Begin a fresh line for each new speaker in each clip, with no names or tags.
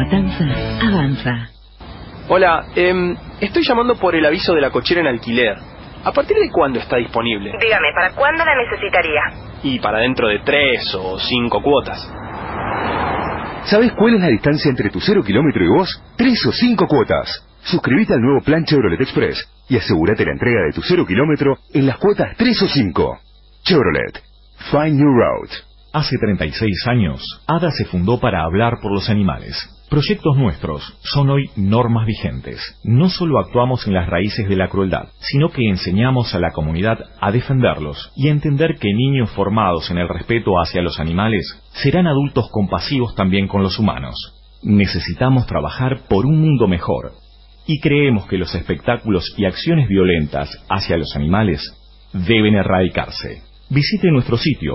matanza avanza.
Hola, estoy llamando por el aviso de la cochera en alquiler. ¿A partir de cuándo está disponible?
Dígame, ¿para cuándo la necesitaría?
Y para dentro de 3 o 5 cuotas.
¿Sabes cuál es la distancia entre tu 0 kilómetro y vos? 3 o 5 cuotas. Suscríbete al nuevo plan Chevrolet Express y asegúrate la entrega de tu 0 kilómetro en las cuotas 3 o 5. Chevrolet. Find New Road.
Hace 36 años, ADA se fundó para hablar por los animales. Proyectos nuestros son hoy normas vigentes. No solo actuamos en las raíces de la crueldad, sino que enseñamos a la comunidad a defenderlos y a entender que niños formados en el respeto hacia los animales serán adultos compasivos también con los humanos. Necesitamos trabajar por un mundo mejor y creemos que los espectáculos y acciones violentas hacia los animales deben erradicarse. Visite nuestro sitio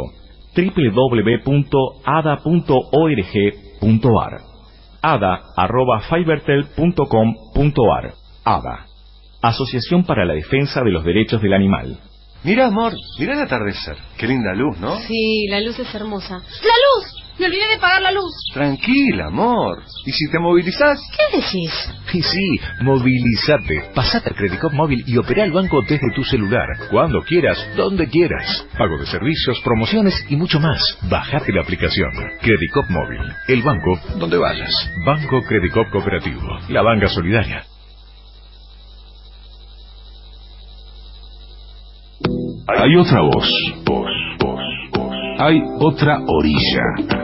www.ada.org.ar ada@fibertel.com.ar. ADA, Asociación para la Defensa de los Derechos del Animal.
Mira, amor, mira el atardecer. Qué linda luz, ¿no?
Sí, la luz es hermosa. ¡La luz! Me olvidé de pagar la luz.
Tranquila, amor. ¿Y si te movilizás?
¿Qué decís?
Y sí, movilízate. Pasate a Credicop Móvil y opera el banco desde tu celular. Cuando quieras, donde quieras. Pago de servicios, promociones y mucho más. Bajate la aplicación. Credicop Móvil. El banco donde vayas. Banco Credicop Cooperativo. La banca solidaria.
Hay otra voz. Hay otra orilla.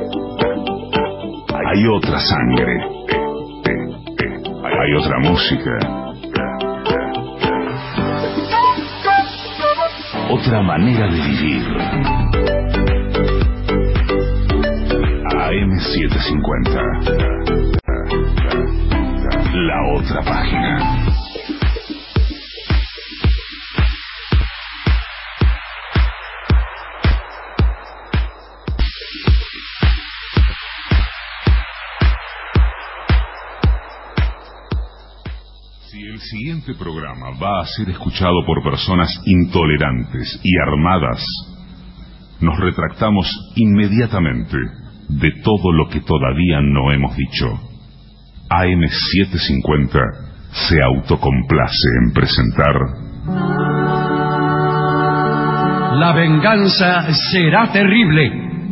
Hay otra sangre. Hay otra música. Otra manera de vivir. AM750. La otra página. El siguiente programa va a ser escuchado por personas intolerantes y armadas. Nos retractamos inmediatamente de todo lo que todavía no hemos dicho. AM750 se autocomplace en presentar
La venganza será terrible.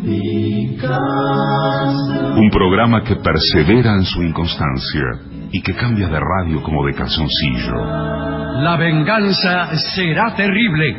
un programa que persevera en su inconstancia y que cambia de radio como de calzoncillo.
La venganza será terrible.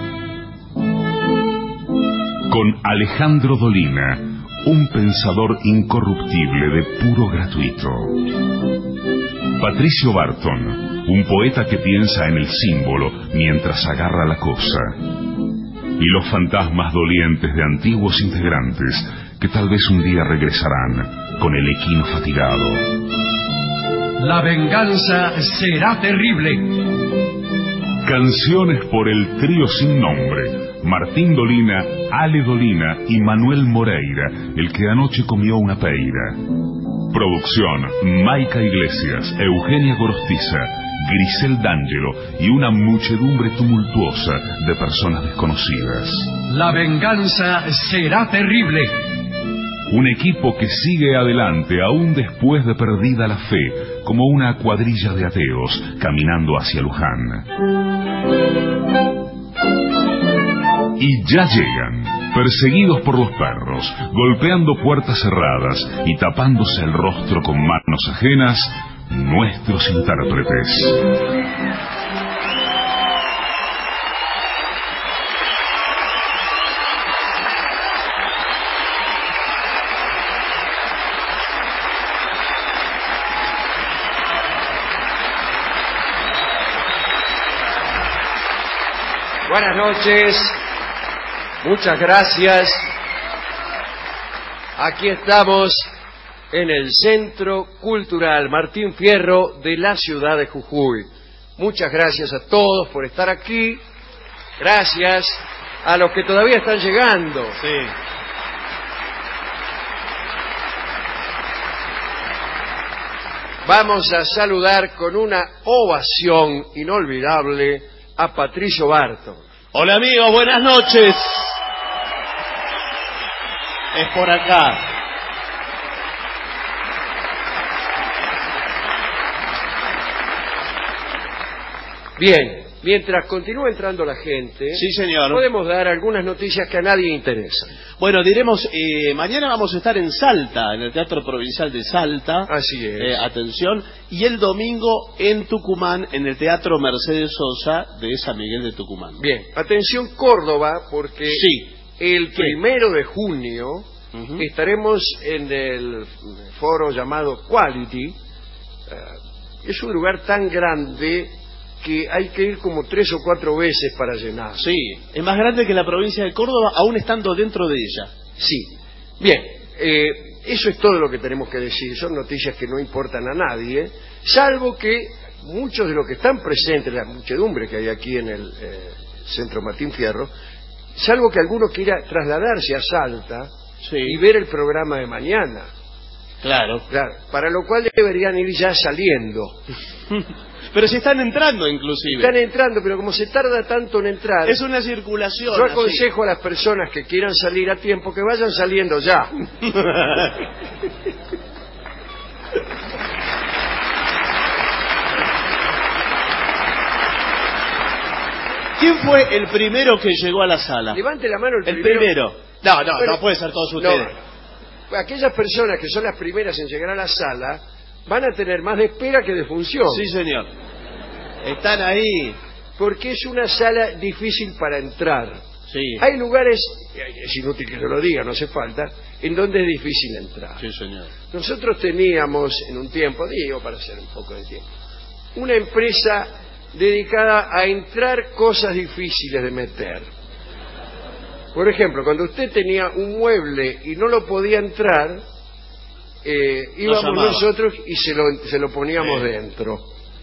Con Alejandro Dolina, un pensador incorruptible de puro gratuito. Patricio Barton, un poeta que piensa en el símbolo mientras agarra la cosa. Y los fantasmas dolientes de antiguos integrantes que tal vez un día regresarán con el equino fatigado.
La venganza será terrible.
Canciones por el trío sin nombre. Martín Dolina, Ale Dolina y Manuel Moreira, el que anoche comió una peira. Producción: Maica Iglesias, Eugenia Gorostiza, Grisel D'Angelo y una muchedumbre tumultuosa de personas desconocidas.
La venganza será terrible.
Un equipo que sigue adelante aún después de perdida la fe, como una cuadrilla de ateos caminando hacia Luján. Y ya llegan, perseguidos por los perros, golpeando puertas cerradas y tapándose el rostro con manos ajenas, nuestros intérpretes.
Buenas noches, muchas gracias. Aquí estamos en el Centro Cultural Martín Fierro de la ciudad de Jujuy. Muchas gracias a todos por estar aquí. Gracias a los que todavía están llegando. Sí. Vamos a saludar con una ovación inolvidable a Patricio Barton.
Hola amigos, buenas noches. Es por acá.
Bien, mientras continúa entrando la gente,
Sí, señor.
podemos dar algunas noticias que a nadie interesan.
Bueno, diremos, mañana vamos a estar en Salta, en el Teatro Provincial de Salta.
Así es.
Atención. Y el domingo en Tucumán, en el Teatro Mercedes Sosa de San Miguel de Tucumán.
Bien, atención Córdoba, porque
Sí.
el 1 de junio estaremos en el foro llamado Quality. Es un lugar tan grande que hay que ir como 3 o 4 veces para llenar.
Sí, es más grande que la provincia de Córdoba, aún estando dentro de ella.
Sí. Bien, eso es todo lo que tenemos que decir. Son noticias que no importan a nadie, salvo que muchos de los que están presentes, la muchedumbre que hay aquí en el Centro Martín Fierro, salvo que alguno quiera trasladarse a Salta y ver el programa de mañana.
Claro.
Claro, para lo cual deberían ir ya saliendo.
Pero se están entrando inclusive.
Están entrando, pero como se tarda tanto en entrar...
Es una circulación.
Yo aconsejo a las personas que quieran salir a tiempo que vayan saliendo ya.
¿Quién fue el primero que llegó a la sala?
Levante la mano
el primero. No, bueno, no puede ser todos ustedes.
No, aquellas personas que son las primeras en llegar a la sala van a tener más de espera que de función.
Sí, señor. Están ahí.
Porque es una sala difícil para entrar.
Sí.
Hay lugares, es inútil que yo lo diga, no hace falta, en donde es difícil entrar.
Sí, señor.
Nosotros teníamos en un tiempo, digo para hacer un poco de tiempo, una empresa dedicada a entrar cosas difíciles de meter. Por ejemplo, cuando usted tenía un mueble y no lo podía entrar, íbamos nosotros y se lo poníamos dentro.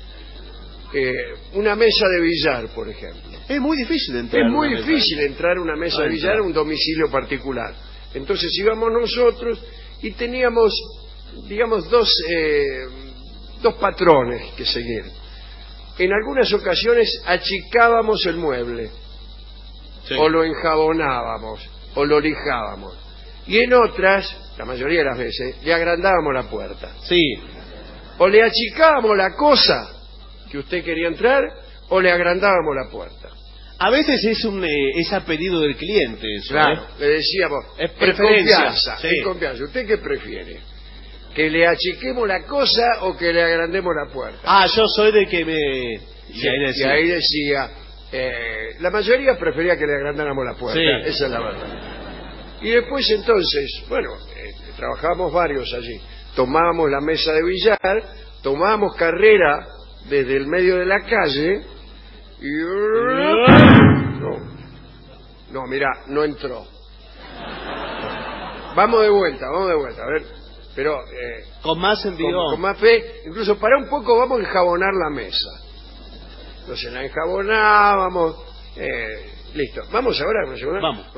Una mesa de billar, por ejemplo.
Es muy difícil entrar.
Es muy difícil entrar a una mesa de billar a un domicilio particular. Entonces íbamos nosotros y teníamos, digamos, dos patrones que seguir. En algunas ocasiones achicábamos el mueble, o lo enjabonábamos, o lo lijábamos. Y en otras, la mayoría de las veces, le agrandábamos la puerta.
Sí.
O le achicábamos la cosa que usted quería entrar, o le agrandábamos la puerta.
A veces es a pedido del cliente eso.
Claro, le decíamos,
es preferencia.
En confianza. ¿Usted qué prefiere? ¿Que le achiquemos la cosa o que le agrandemos la puerta?
Ah, yo soy de que me...
Sí, y ahí decía, la mayoría prefería que le agrandáramos la puerta,
sí.
Esa es la verdad. Y después entonces, bueno, trabajábamos varios allí. Tomábamos la mesa de billar, tomábamos carrera desde el medio de la calle y... No, mira, no entró. Vamos de vuelta, a ver. Pero
con más sentido,
con más fe, incluso para un poco vamos a enjabonar la mesa. Entonces la enjabonábamos, listo. Vamos ahora a enjabonar.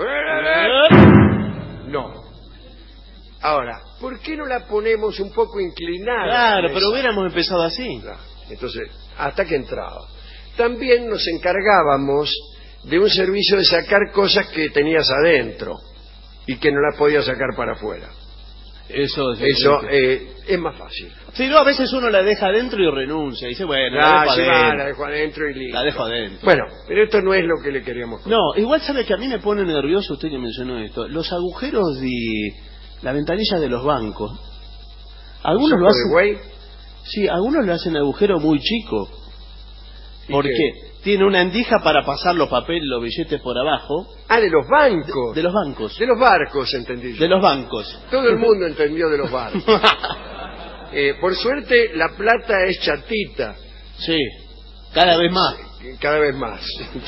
Vamos.
No. Ahora, ¿por qué no la ponemos un poco inclinada?
Claro, pero hubiéramos empezado así.
Claro. Entonces, hasta que entraba. También nos encargábamos de un servicio de sacar cosas que tenías adentro y que no las podías sacar para afuera. Eso es más fácil.
Si no, a veces uno la deja adentro y renuncia. Y dice, bueno,
la dejo adentro y listo.
La dejo adentro.
Bueno, pero esto no es lo que le queríamos contar.
No, igual sabe que a mí me pone nervioso usted que mencionó esto. Los agujeros de la ventanilla de los bancos. Algunos lo hacen. Sí, algunos lo hacen agujero muy chico. ¿Por qué? Tiene una endija para pasar los papeles, los billetes por abajo.
Ah, de los bancos.
De los bancos.
De los barcos, entendí yo.
De los bancos.
Todo el mundo entendió de los barcos. Por suerte, la plata es chatita.
Sí, cada vez más.
Cada vez más.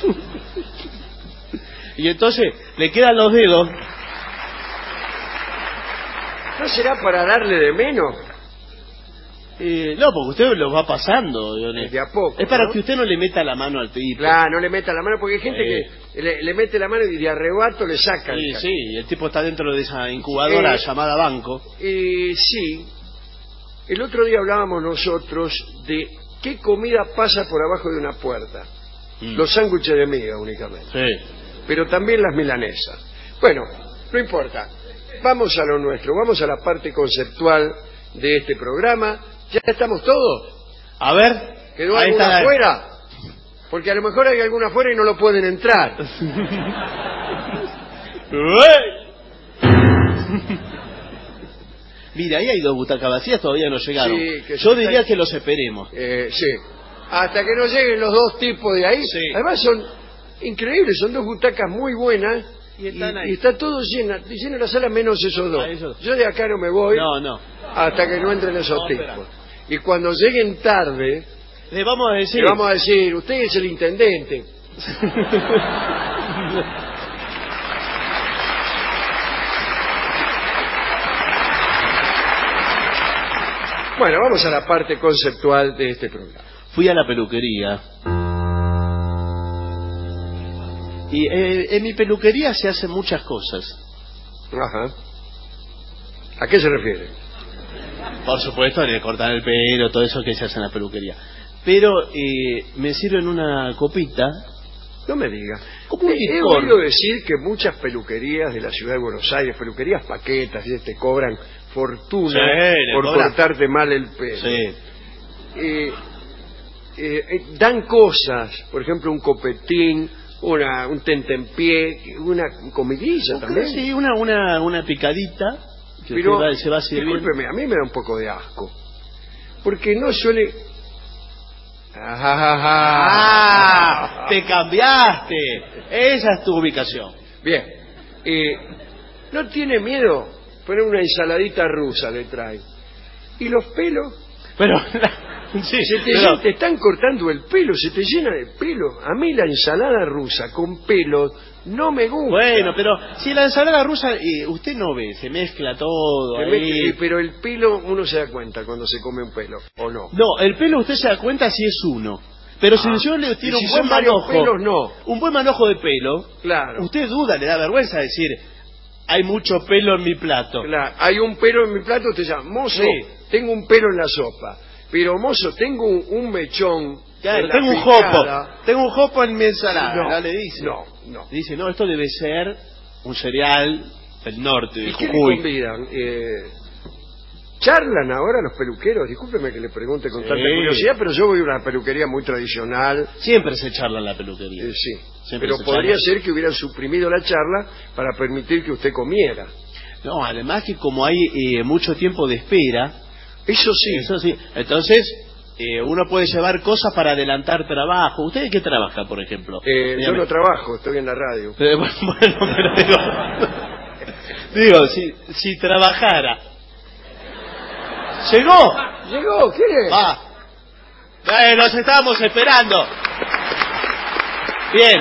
Y entonces, le quedan los dedos.
¿No será para darle de menos?
No, porque usted los va pasando.
De a poco.
Es para
¿no?
que usted no le meta la mano al tipo.
Claro, no le meta la mano, porque hay gente que le mete la mano y de arrebato le saca.
Sí, y el tipo está dentro de esa incubadora llamada banco.
Sí. El otro día hablábamos nosotros de qué comida pasa por abajo de una puerta. Los sándwiches de miga únicamente.
Sí.
Pero también las milanesas. Bueno, no importa. Vamos a lo nuestro, vamos a la parte conceptual de este programa. ¿Ya estamos todos?
A ver.
¿Quedó alguno afuera? Porque a lo mejor hay alguna afuera y no lo pueden entrar.
Mira, ahí hay 2 butacas vacías, todavía no llegaron.
Sí,
yo diría que los esperemos.
Sí. Hasta que no lleguen los 2 tipos de ahí.
Sí.
Además son increíbles, son 2 butacas muy buenas.
Y están ahí.
Y está todo llena la sala menos esos 2. Yo de acá no me voy.
No.
Hasta que no entren esos tipos.
Espera.
Y cuando lleguen tarde,
le vamos a
decir, usted es el intendente. Bueno, vamos a la parte conceptual de este programa.
Fui a la peluquería. Y en mi peluquería se hacen muchas cosas.
Ajá. ¿A qué se refiere?
Por supuesto, le cortar el pelo, todo eso que se hace en la peluquería. Pero me sirven una copita.
No me diga.
Como un
He
licor.
oído decir que muchas peluquerías de la ciudad de Buenos Aires, peluquerías paquetas, te cobran fortuna por cortarte mal el pelo.
Sí.
Dan cosas, por ejemplo, un copetín, un tentempié, una comidilla también.
Sí, una picadita que
pero
se va a servir.
Discúlpeme, a mí me da un poco de asco, porque no suele...
¡Te cambiaste! Esa es tu ubicación.
Bien. ¿No tiene miedo? Poner una ensaladita rusa le trae. ¿Y los pelos?
Pero...
Sí, te están cortando el pelo, se te llena de pelo. A mí la ensalada rusa con pelo no me gusta.
Bueno, pero si la ensalada rusa, usted no ve, se mezcla todo ahí.
Pero el pelo uno se da cuenta cuando se come un pelo, ¿o no?
No, el pelo usted se da cuenta si es uno. Pero si yo le tiro un buen manojo,
pelos, no.
Un buen manojo de pelo,
claro.
Usted duda, le da vergüenza decir, hay mucho pelo en mi plato.
Claro, hay un pelo en mi plato, usted llama, mozo, tengo un pelo en la sopa. Pero mozo, tengo un mechón.
Claro, tengo un jopo en mi ensalada. No le dice.
No.
Dice, no, esto debe ser un cereal del norte de Jujuy.
¿Y qué le convidan? ¿Charlan ahora los peluqueros? Discúlpeme que le pregunte con tanta curiosidad, pero yo voy a una peluquería muy tradicional.
Siempre se charla en la peluquería.
Sí, pero podría ser que hubieran suprimido la charla para permitir que usted comiera.
No, además que como hay mucho tiempo de espera...
Eso sí.
Entonces, uno puede llevar cosas para adelantar trabajo. ¿Usted de qué trabaja, por ejemplo?
Yo no trabajo, estoy en la radio.
Bueno, pero digo, si trabajara. ¿Llegó?
¿Quién es?
Nos estábamos esperando. Bien.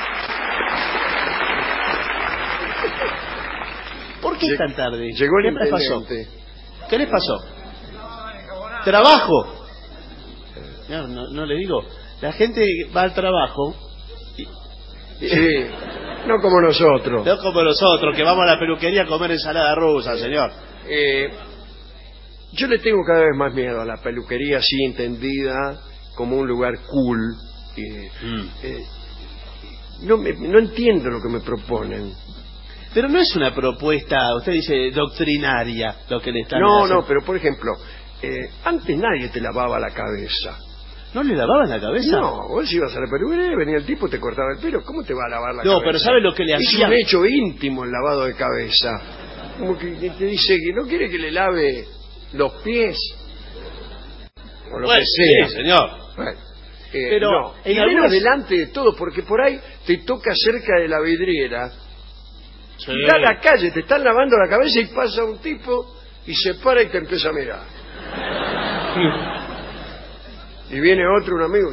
¿Por qué tan tarde?
Llegó el
intendente. ¿Qué les pasó? ¿Trabajo? No le digo. La gente va al trabajo.
Sí, no como nosotros.
No como nosotros, que vamos a la peluquería a comer ensalada rusa, señor.
Yo le tengo cada vez más miedo a la peluquería, así entendida como un lugar cool. No entiendo lo que me proponen.
Pero no es una propuesta, usted dice, doctrinaria, lo que le están haciendo.
No, pero por ejemplo... antes nadie te lavaba la cabeza.
¿No le lavaban la cabeza?
No, vos ibas a la peluquería, venía el tipo, te cortaba el pelo. ¿Cómo te va a lavar la cabeza?
No, pero ¿sabe lo que le hacía?
Es un hecho íntimo el lavado de cabeza. Como que te dice que no quiere que le lave los pies o lo que sea.
Sí, señor.
Bueno,
pero
no, y menos delante de todo, porque por ahí te toca cerca de la vidriera.
Sí.
Está a la calle, te están lavando la cabeza y pasa un tipo y se para y te empieza a mirar. Y viene un amigo,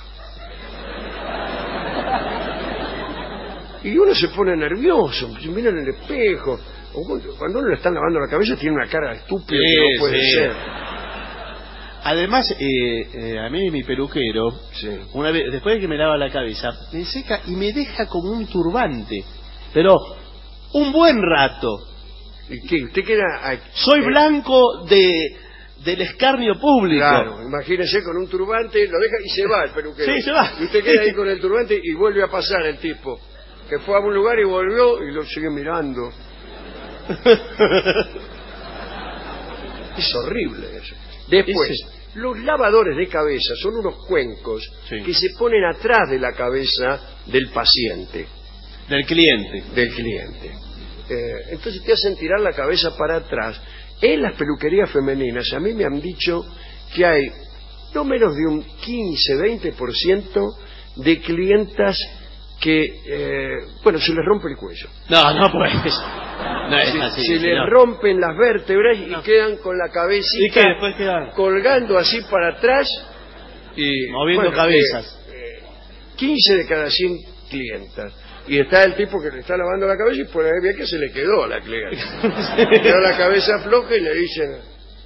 y uno se pone nervioso, mira en el espejo. Cuando uno le están lavando la cabeza tiene una cara estúpida que no puede ser.
Además, a mí mi peluquero, una vez, después de que me lava la cabeza, me seca y me deja como un turbante, pero un buen rato.
¿Y qué? ¿Usted queda?
Soy blanco del escarnio público.
Claro, imagínese con un turbante, lo deja y se va el peluquero.
Sí, se va.
Y usted queda ahí con el turbante y vuelve a pasar el tipo, que fue a un lugar y volvió y lo sigue mirando. Es horrible eso. Después, los lavadores de cabeza son unos cuencos que se ponen atrás de la cabeza del paciente.
Del cliente.
Entonces te hacen tirar la cabeza para atrás. En las peluquerías femeninas a mí me han dicho que hay no menos de un 15-20% de clientas que, se les rompe el cuello.
No pues. No es así,
se les rompen las vértebras y quedan con la cabecita
¿Y qué después quedan?
colgando así para atrás y
moviendo cabezas.
15 de cada 100 clientas. Y está el tipo que le está lavando la cabeza y por ahí ve que se le quedó la clienta. Le quedó la cabeza floja y le dicen,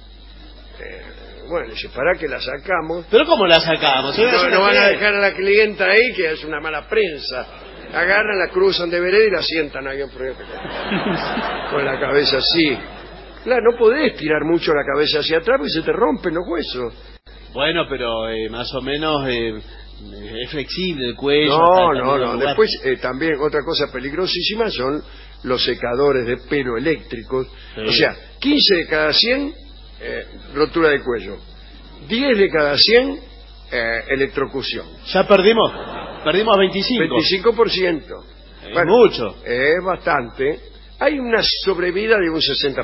dice, para que la sacamos.
¿Pero cómo la sacamos?
No van a dejar a la clienta ahí, que es una mala prensa. Agarran, la cruzan de vereda y la sientan ahí enfrente. Con la cabeza así. Claro, no podés tirar mucho la cabeza hacia atrás porque se te rompen los huesos.
Bueno, pero más o menos es flexible el cuello.
No. Después también otra cosa peligrosísima son los secadores de pelo eléctricos. Sí. O sea, 15 de cada 100 rotura de cuello, 10 de cada 100 electrocución.
Ya perdimos 25%.
25%.
Es mucho.
Es bastante. Hay una sobrevida de un 60%.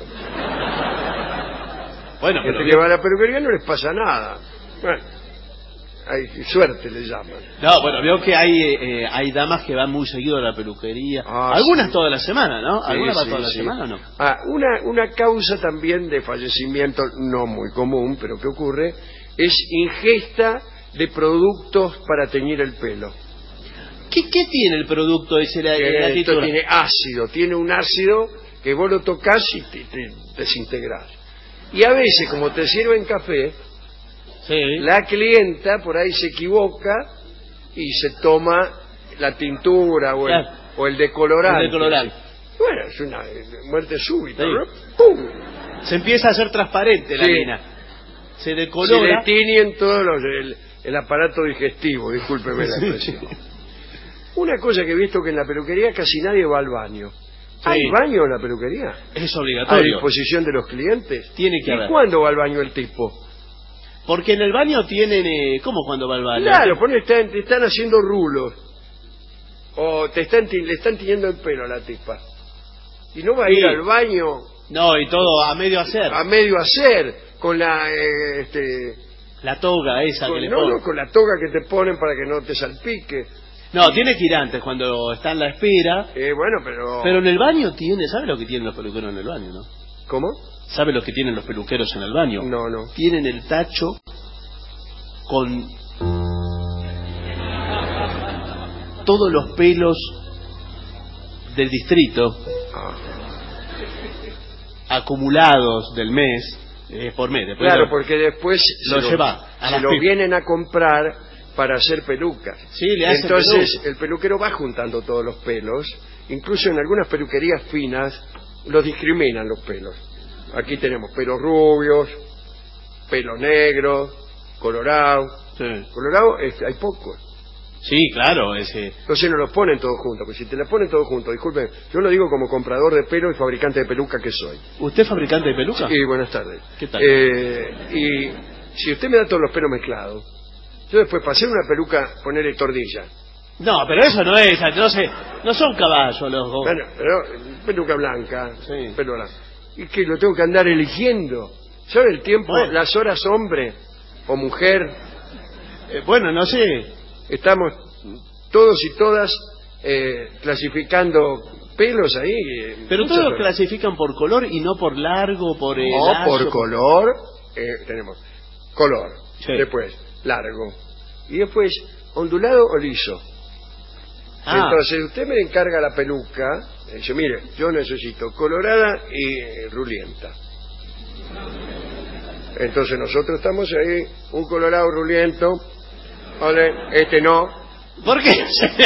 Bueno,
pero que va a la peluquería no les pasa nada. Bueno, hay suerte le llaman.
No, bueno, veo que hay damas que van muy seguido a la peluquería. Algunas toda la semana, ¿no? ¿Algunas van toda la semana o no?
Una causa también de fallecimiento, no muy común, pero que ocurre, es ingesta de productos para teñir el pelo.
¿Qué tiene el producto ese?
Esto tiene ácido, tiene un ácido que vos lo tocas y te desintegrás. Y a veces, como te sirven café, la clienta por ahí se equivoca y se toma la tintura o el decolorante. Bueno, es una muerte súbita, ¿no? ¡Pum!
Se empieza a hacer transparente la mina. Se decolora.
Se le tiñen todos el aparato digestivo, discúlpeme la expresión. Una cosa que he visto que en la peluquería casi nadie va al baño. ¿Hay baño en la peluquería?
Es obligatorio.
¿A disposición de los clientes?
Tiene que haber.
¿Y cuándo va al baño el tipo?
Porque en el baño tienen... ¿Cómo cuando va al baño?
Claro, te están haciendo rulos. O le están tiñendo el pelo a la tipa. Y no va a ir al baño...
No, y todo a medio hacer.
A medio hacer, con la...
la toga esa que le ponen.
No, con la toga que te ponen para que no te salpique.
No, tiene que ir antes, cuando está en la espera.
Bueno, pero...
Pero en el baño ¿sabe lo que tienen los peluqueros en el baño, no?
¿Cómo?
¿Sabe lo que tienen los peluqueros en el baño?
No.
Tienen el tacho con todos los pelos del distrito acumulados del mes, por mes.
Claro, porque después
se
lo vienen a comprar para hacer pelucas.
Sí, le hacen
Entonces
peluca.
El peluquero va juntando todos los pelos. Incluso en algunas peluquerías finas los discriminan los pelos. Aquí tenemos pelos rubios, pelo negro, colorado. Colorado hay pocos.
Sí, claro.
Entonces no los ponen todos juntos. Pues si te los ponen todos juntos, disculpen, yo lo digo como comprador de pelo y fabricante de peluca que soy.
¿Usted es fabricante de peluca?
Sí, buenas tardes.
¿Qué tal?
Y si usted me da todos los pelos mezclados, yo después para hacer una peluca ponerle tordilla.
No, pero eso no es, no son caballos los...
Bueno, pero peluca blanca, pelo blanco. ¿Y qué? Lo tengo que andar eligiendo. ¿Sabe el tiempo, las horas hombre o mujer?
Bueno, no sé.
Estamos todos y todas clasificando pelos ahí.
Pero todos los clasifican por color y no por largo, por...
No, por color. Tenemos color, después largo y después ondulado o liso. Entonces usted me encarga la peluca, dice, mire, yo necesito colorada y rulienta. Entonces nosotros estamos ahí, un colorado ruliento, este no.
¿Por qué?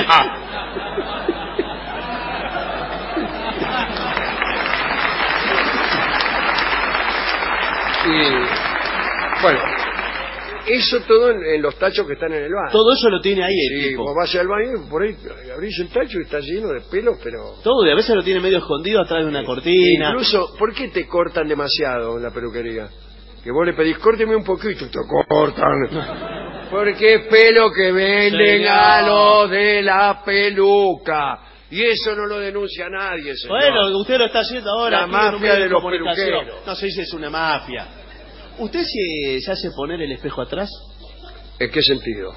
Y bueno, eso todo en los tachos que están en el baño.
Todo eso lo tiene ahí el tipo.
Vos vas al baño y por ahí abrís el tacho y está lleno de pelos, pero...
Todo, y a veces lo tiene medio escondido atrás de una cortina.
Incluso, ¿por qué te cortan demasiado en la peluquería? que vos le pedís, córteme un poquito, te cortan. Porque es pelo que venden a los de la peluca. Y eso no lo denuncia nadie, señor.
Bueno, usted lo está haciendo ahora.
La mafia de los peluqueros.
No sé si es una mafia. ¿Usted se hace poner el espejo atrás?
¿En qué sentido?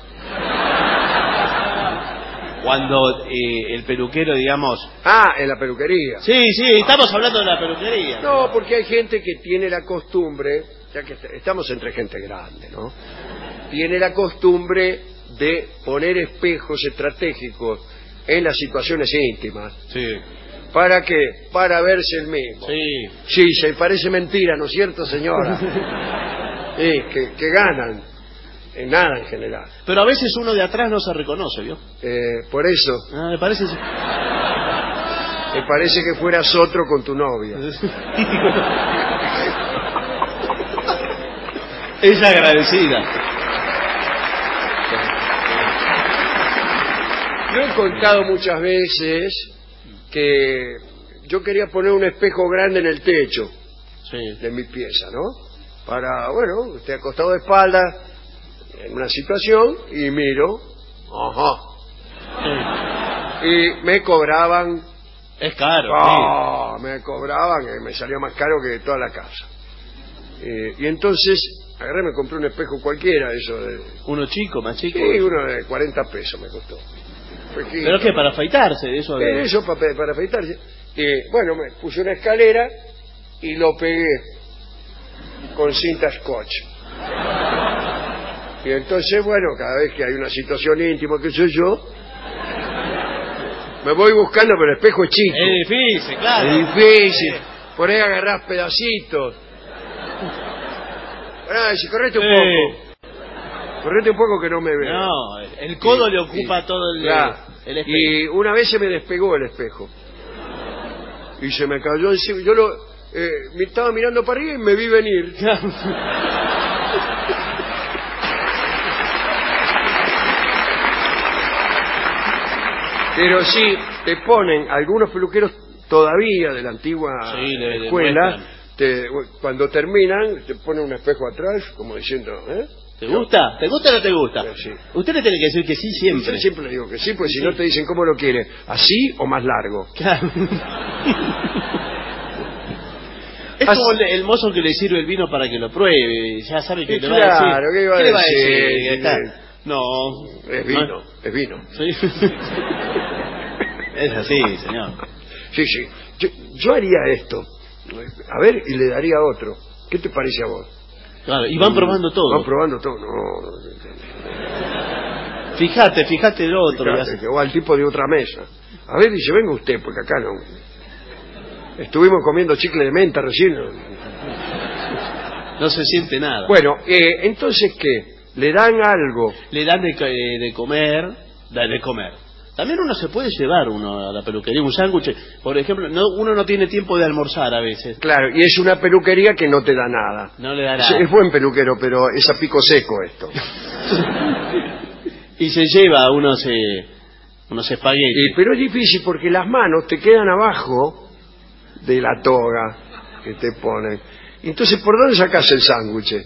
Cuando el peluquero, digamos...
Ah, en la peluquería.
Sí, estamos hablando de la peluquería.
No, porque hay gente que tiene la costumbre, ya que estamos entre gente grande, ¿no? Tiene la costumbre de poner espejos estratégicos en las situaciones íntimas.
Sí.
¿Para qué? Para verse el mismo.
Sí.
Sí, se parece mentira, ¿no es cierto, señora? Sí, que ganan. En nada en general.
Pero a veces uno de atrás no se reconoce, ¿vio?
Por eso.
Ah, me parece...
Me parece que fueras otro con tu novia.
Es agradecida.
Yo he contado muchas veces que yo quería poner un espejo grande en el techo de mi pieza, ¿no? Para, bueno, esté acostado de espalda en una situación y miro, y me cobraban.
Es caro.
Me cobraban, me salió más caro que toda la casa. Y entonces agarré, me compré un espejo cualquiera, eso de...
¿Uno chico, más chico?
Sí, uno de 40 pesos me costó.
¿Pero qué? ¿Para afeitarse? Eso
para afeitarse. Bueno, me puse una escalera y lo pegué con cinta scotch. Y entonces, bueno, cada vez que hay una situación íntima, que soy yo, me voy buscando, pero el espejo es chico.
Es difícil, claro.
Es difícil. Por ahí agarrás pedacitos. Si correte un poco. Correte un poco que no me veo.
No, el codo le ocupa todo el espejo.
Y una vez se me despegó el espejo. Y se me cayó encima. Yo me estaba mirando para arriba y me vi venir. Pero sí, te ponen algunos peluqueros todavía de la antigua escuela, cuando terminan, te ponen un espejo atrás, como diciendo,
¿te gusta? ¿Te gusta o no te gusta?
Sí.
Usted le tiene que decir que sí siempre.
Yo siempre le digo que sí, pues si no te dicen cómo lo quiere, así o más largo.
Claro. Es como el mozo que le sirve el vino para que lo pruebe, ya sabe que le va a decir.
Claro, ¿qué le va a decir?
No.
Es vino, es vino.
¿Sí? Es así, señor.
Sí. Yo haría esto. A ver, y le daría otro. ¿Qué te parece a vos?
Claro, y van probando todo.
Van probando todo, no.
Fíjate el otro.
Que va al tipo de otra mesa. A ver, dice, venga usted, porque acá no. Estuvimos comiendo chicle de menta recién.
No se siente nada.
Bueno, entonces, ¿qué? ¿Le dan algo?
Le dan de comer. También uno se puede llevar a la peluquería un sándwich. Por ejemplo, uno no tiene tiempo de almorzar a veces.
Claro, y es una peluquería que no te da nada.
No le da nada.
Es buen peluquero, pero es a pico seco esto.
Y se lleva unos espaguetis.
Pero es difícil porque las manos te quedan abajo de la toga que te ponen. Entonces, ¿por dónde sacas el sándwich?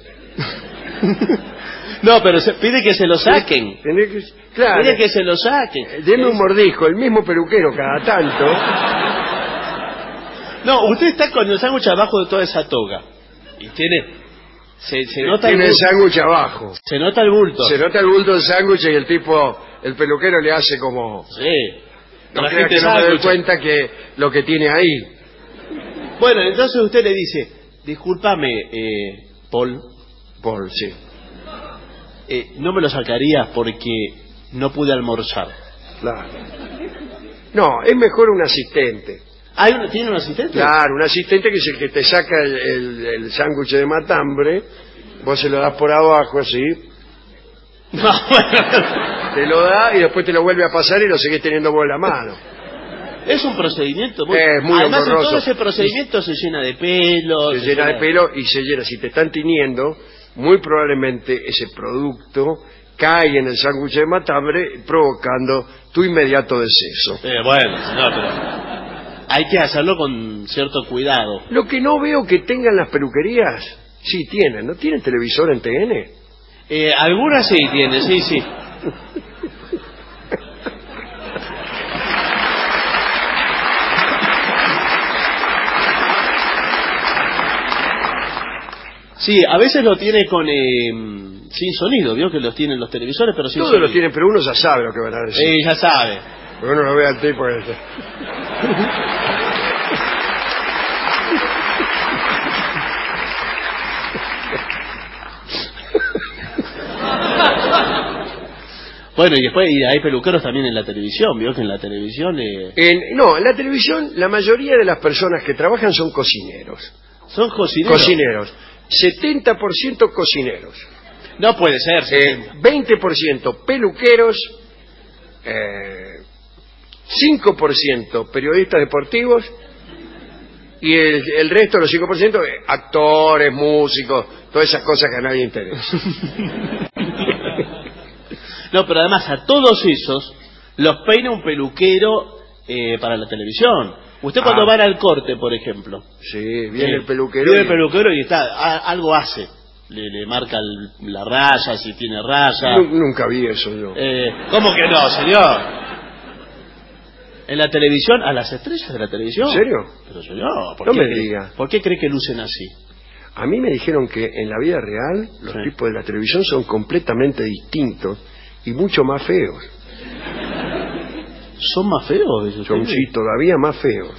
No, pero pide que se lo saquen.
Claro.
Pide que se lo saquen.
Deme un mordisco, el mismo peluquero cada tanto.
No, usted está con el sándwich abajo de toda esa toga. Y tiene... Se nota
tiene el sándwich abajo.
Se nota el bulto.
Se nota el bulto del sándwich y el peluquero le hace como...
Sí.
No crea que no me doy cuenta que lo que tiene ahí.
Bueno, entonces usted le dice, discúlpame, Paul,
sí.
No me lo sacarías porque no pude almorzar.
Claro. No, es mejor un asistente.
¿Tiene un asistente?
Claro, un asistente que es el que te saca el sándwich de matambre, vos se lo das por abajo así.
No, bueno.
Te lo da y después te lo vuelve a pasar y lo seguís teniendo vos en la mano.
Es un procedimiento
muy
además
horroroso.
En todo ese procedimiento se llena de pelo.
Se llena de pelo y se llena. Si te están tiñendo, muy probablemente ese producto cae en el sándwich de matambre provocando tu inmediato deceso.
Bueno, señor, pero hay que hacerlo con cierto cuidado.
Lo que no veo que tengan las peluquerías Sí, tienen. ¿No tienen televisor en TN?
Algunas sí tienen, sí. Sí, a veces lo tiene con sin sonido, vio que los tienen los televisores, pero sin
Todos
sonido.
lo tienen, pero uno ya sabe lo que van a decir.
Sí, ya sabe.
Porque uno lo ve al tipo ese.
Bueno, y después hay peluqueros también en la televisión, vio que en la televisión...
No, en la televisión la mayoría de las personas que trabajan son cocineros.
¿Son cocineros?
Cocineros. 70% cocineros.
No puede ser.
20% peluqueros, 5% periodistas deportivos y el resto, los 5%, actores, músicos, todas esas cosas que a nadie interesa.
No, pero además a todos esos los peina un peluquero para la televisión. Usted cuando va al corte, por ejemplo.
Sí, viene el peluquero.
Viene el peluquero y algo hace. Le marca la raya, si tiene raya.
Nunca vi eso yo.
¿Cómo que no, señor? En la televisión, a las estrellas de la televisión.
¿En serio?
Pero señor,
no me diga.
¿Por qué cree que lucen así?
A mí me dijeron que en la vida real los tipos de la televisión son completamente distintos y mucho más feos.
¿Son más feos?
Son, sí, todavía más feos.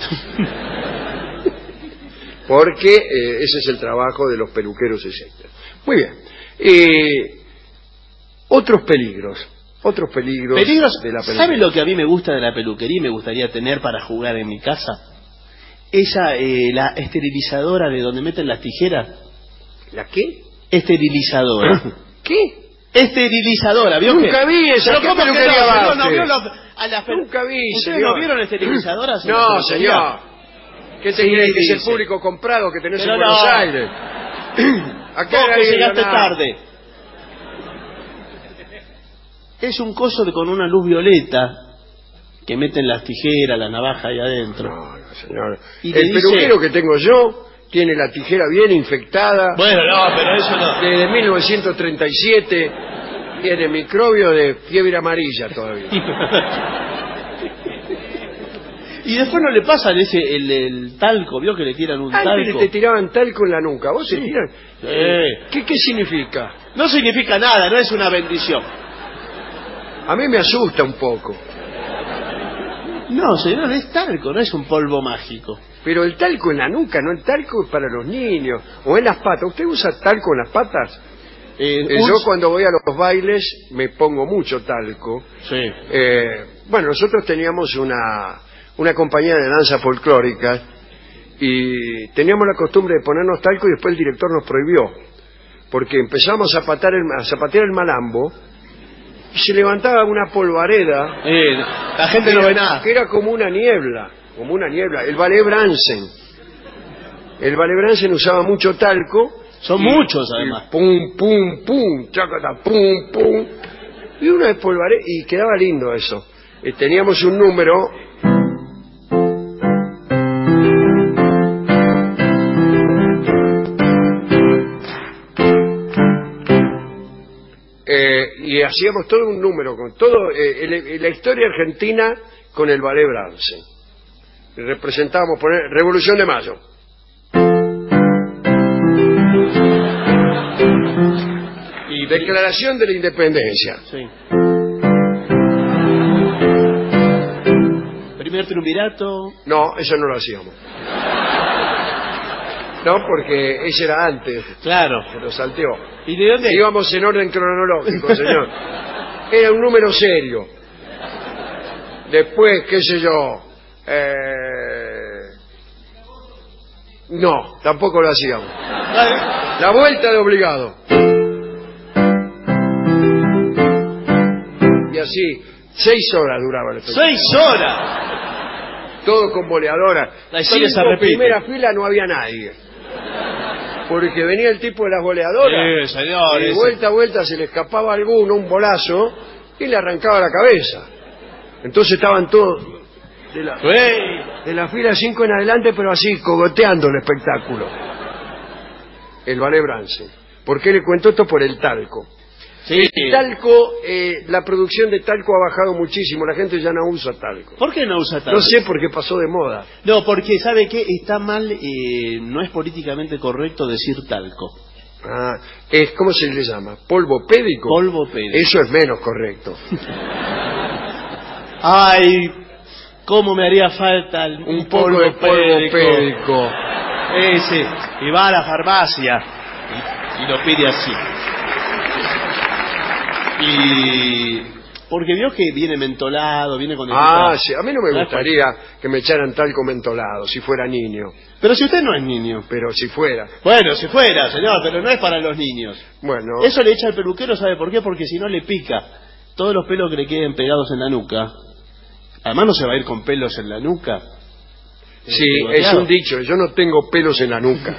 Porque ese es el trabajo de los peluqueros, etc. Muy bien. Otros peligros de la peluquería.
¿Sabe lo que a mí me gusta de la peluquería y me gustaría tener para jugar en mi casa? La esterilizadora de donde meten las tijeras.
¿La qué?
Esterilizadora.
¿Qué?
Esterilizadora, ¿vio?
Nunca vi esa.
¿Pero cómo que no vio
nunca vi,
¿Ustedes
señor?
no vieron esterilizadoras?
No, señor. ¿Qué te crees que es el público comprado que tenés en Buenos Aires? Acá
vos que llegaste tarde. Es un coso con una luz violeta que meten las tijeras, la navaja ahí adentro.
No, señor.
Y
el peluquero que tengo yo tiene la tijera bien infectada.
Bueno, no, pero eso no.
Desde 1937 tiene microbio de fiebre amarilla todavía.
Y después no le pasan el talco, vio que le tiran un talco.
Antes te tiraban talco en la nuca, vos te tiran. ¿Qué significa?
No significa nada, no es una bendición.
A mí me asusta un poco.
No, señor, es talco, no es un polvo mágico.
Pero el talco en la nuca, no, el talco es para los niños. O en las patas. ¿Usted usa talco en las patas? Yo cuando voy a los bailes me pongo mucho talco.
Sí.
Bueno, nosotros teníamos una compañía de danza folclórica y teníamos la costumbre de ponernos talco y después el director nos prohibió. Porque empezamos a zapatear el malambo y se levantaba una polvareda.
La gente no ve nada.
Que era como una niebla. El Ballet Bransen. El Ballet Bransen usaba mucho talco.
Son muchos, además.
Pum, pum, pum, chacata, pum, pum. Y una de polvareda. Y quedaba lindo eso. Teníamos un número. Y hacíamos todo un número con todo la historia argentina con el Ballet Bransen. Representábamos Revolución de Mayo. Y Declaración de la Independencia.
Sí. Primer triunvirato.
No, eso no lo hacíamos. No, porque ese era antes.
Claro.
Se lo salteó.
¿Y de dónde?
Íbamos en orden cronológico, señor. Era un número serio. Después, qué sé yo. No, tampoco lo hacíamos. La vuelta de obligado. Y así, 6 horas duraba el espectáculo.
6 horas.
Todo con boleadora.
La historia se
5
repite.
primera fila no había nadie. Porque venía el tipo de las boleadoras.
Sí, señor.
Y vuelta a vuelta se le escapaba a alguno un bolazo y le arrancaba la cabeza. Entonces estaban todos de la fila 5 en adelante, pero así, cogoteando el espectáculo. el ballet Brance. ¿Por qué le cuento esto? Por el talco.
Sí.
El talco, la producción de talco ha bajado muchísimo, la gente ya no usa talco.
¿Por qué no usa talco?
No sé, porque pasó de moda.
No, porque ¿sabe qué? Está mal, no es políticamente correcto decir talco.
¿Cómo se le llama? ¿Polvo pédico?
Polvo pédico.
Eso es menos correcto.
Ay, cómo me haría falta
un poco de polvo pédico.
Ese, y va a la farmacia y lo pide así. Y porque vio que viene mentolado, viene con el
sí, a mí no me gustaría que me echaran talco mentolado si fuera niño.
Pero si usted no es niño.
Pero si fuera.
Bueno, si fuera, señor, pero no es para los niños.
Bueno.
Eso le echa al peluquero, ¿sabe por qué? Porque si no le pica todos los pelos que le queden pegados en la nuca. Además no se va a ir con pelos en la nuca.
Sí, es un dicho, yo no tengo pelos en la nuca.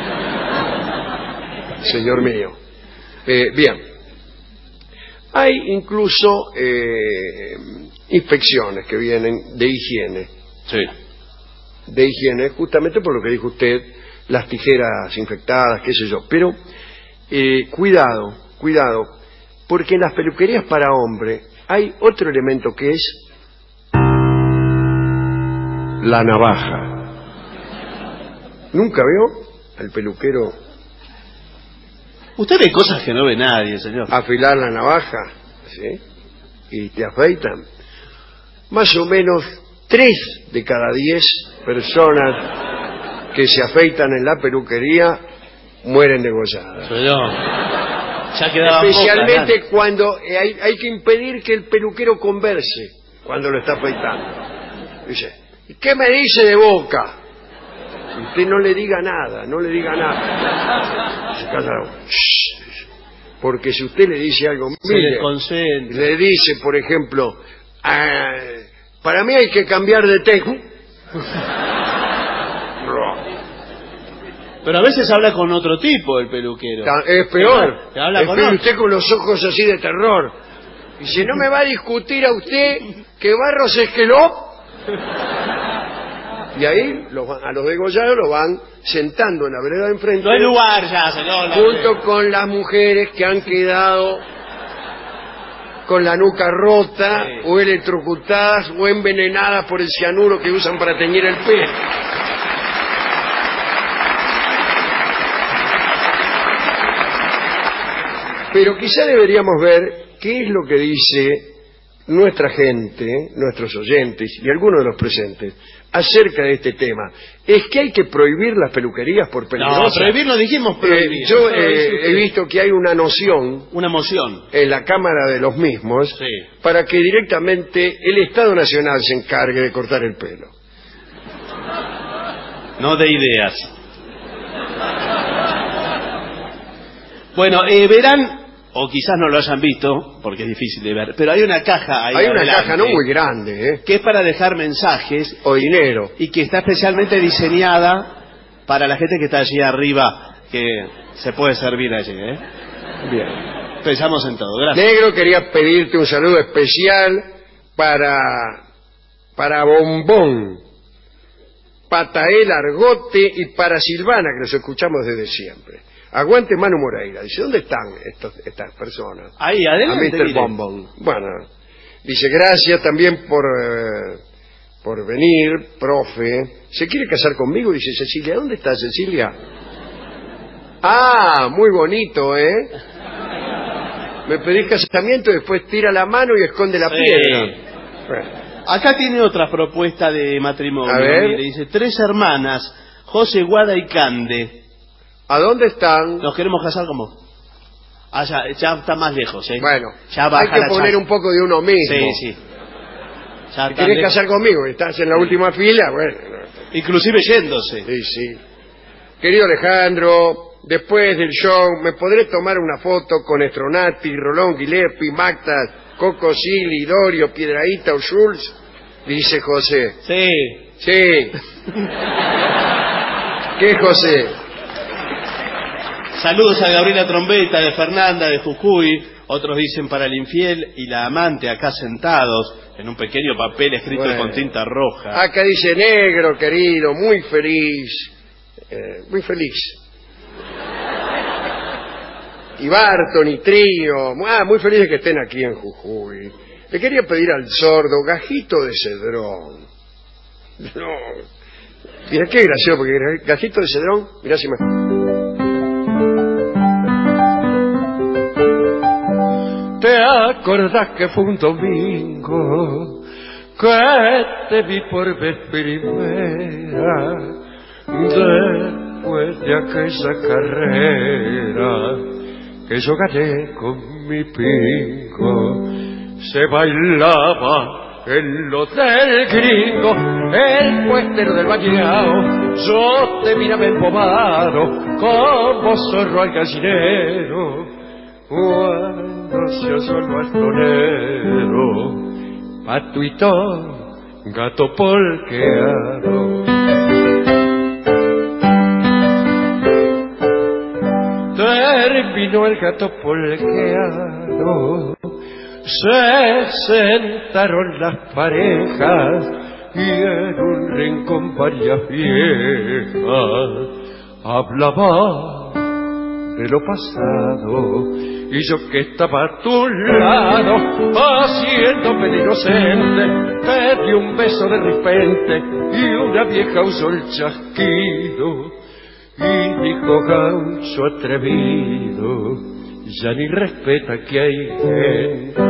Señor mío. Bien. Hay incluso inspecciones que vienen de higiene.
Sí.
De higiene, justamente por lo que dijo usted, las tijeras infectadas, qué sé yo. Pero cuidado, porque en las peluquerías para hombre hay otro elemento que es la navaja. ¿Nunca vio al peluquero?
Usted ve cosas que no ve nadie, señor.
Afilar la navaja, ¿sí? Y te afeitan. Más o menos 3 de cada 10 personas que se afeitan en la peluquería mueren degolladas.
Señor, ya quedaban
especialmente
pocas,
cuando hay que impedir que el peluquero converse cuando lo está afeitando. Dice, ¿y qué me dice de boca? Usted no le diga nada, no le diga nada. Se calla. Porque si usted le dice algo, mire, le dice, por ejemplo, para mí hay que cambiar de tejo.
Pero a veces habla con otro tipo el peluquero.
Es peor.
Habla con
usted con los ojos así de terror. Dice, ¿no me va a discutir a usted que Barros Esqueló? Y ahí a los degollados los van sentando en la vereda de enfrente.
No hay lugar ya, señor.
Junto con las mujeres que han quedado con la nuca rota, sí, o electrocutadas o envenenadas por el cianuro que usan para teñir el pelo. Pero quizá deberíamos ver qué es lo que dice nuestra gente, nuestros oyentes y algunos de los presentes acerca de este tema. ¿Es que hay que prohibir las peluquerías por peligrosas?
No, prohibir no dijimos prohibir.
Yo he visto que hay una moción en la Cámara de los mismos,
sí,
para que directamente el Estado Nacional se encargue de cortar el pelo.
No de ideas. Bueno, verán, o quizás no lo hayan visto, porque es difícil de ver, pero hay una caja ahí.
Hay una caja no muy grande,
que es para dejar mensajes.
O dinero.
Y que está especialmente diseñada para la gente que está allí arriba, que se puede servir allí,
Bien.
Pensamos en todo, gracias.
Negro, quería pedirte un saludo especial para Bombón, Patael Argote y para Silvana, que los escuchamos desde siempre. Aguante Manu Moreira. Dice, ¿dónde están estas personas?
Ahí, adelante.
A Mr. Bombón. Bueno, dice, gracias también por venir, profe. ¿Se quiere casar conmigo? Dice Cecilia. ¿Dónde está Cecilia? Ah, muy bonito, Me pedís casamiento y después tira la mano y esconde la piedra. Bueno.
Acá tiene otra propuesta de matrimonio.
A ver.
Mire, dice, 3 hermanas, José, Guada y Cande.
¿A dónde están?
Nos queremos casar como... ya está más lejos,
Bueno,
ya baja,
hay que poner un poco de uno mismo.
Sí. Ya
si querés casar conmigo y estás en la última fila, bueno.
Inclusive yéndose.
Sí. Querido Alejandro, después del show, ¿me podré tomar una foto con Estronati, Rolón, Gillespie, Mactas, Coco Silly, Dorio, Piedraíta o Schultz? Dice José. Sí. ¿Qué es José?
Saludos a Gabriela Trombeta de Fernanda de Jujuy. Otros dicen para el infiel y la amante acá sentados en un pequeño papel escrito con tinta roja.
Acá dice Negro, querido, muy feliz. Muy feliz. y Barton y Trío. Muy feliz de que estén aquí en Jujuy. Le quería pedir al sordo Gajito de Cedrón. No. Mira qué gracioso, porque Gajito de Cedrón, mirá si me... ¿Te acordás que fue un domingo que te vi por vez primera después de aquella carrera que yo gané con mi pingo? Se bailaba en lo del gringo, el puestero del bañao. Yo te miraba embobado como zorro al gallinero cuando se oyó el bastonero, patuito, gato polqueado. Terminó el gato polqueado, se sentaron las parejas y en un rincón varias viejas hablaban de lo pasado, y yo que estaba a tu lado haciéndome el inocente te di un beso de repente y una vieja usó el chasquido y dijo gaucho atrevido, ya ni respeta que hay gente.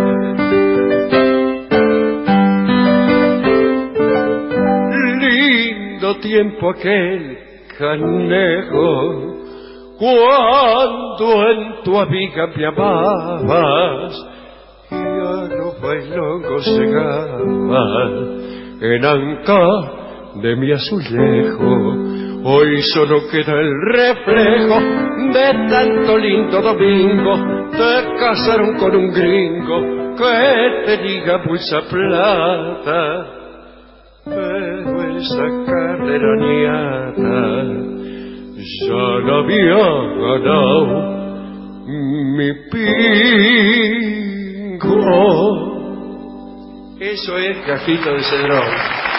Lindo tiempo aquel, canejo, cuando en tu amiga me amabas y a los bailongos llegabas en anca de mi azulejo. Hoy solo queda el reflejo de tanto lindo domingo. Te casaron con un gringo que tenía mucha plata, pero esa carrera niata ya la había ganado mi pingo. Eso es Gajito de Cedrón.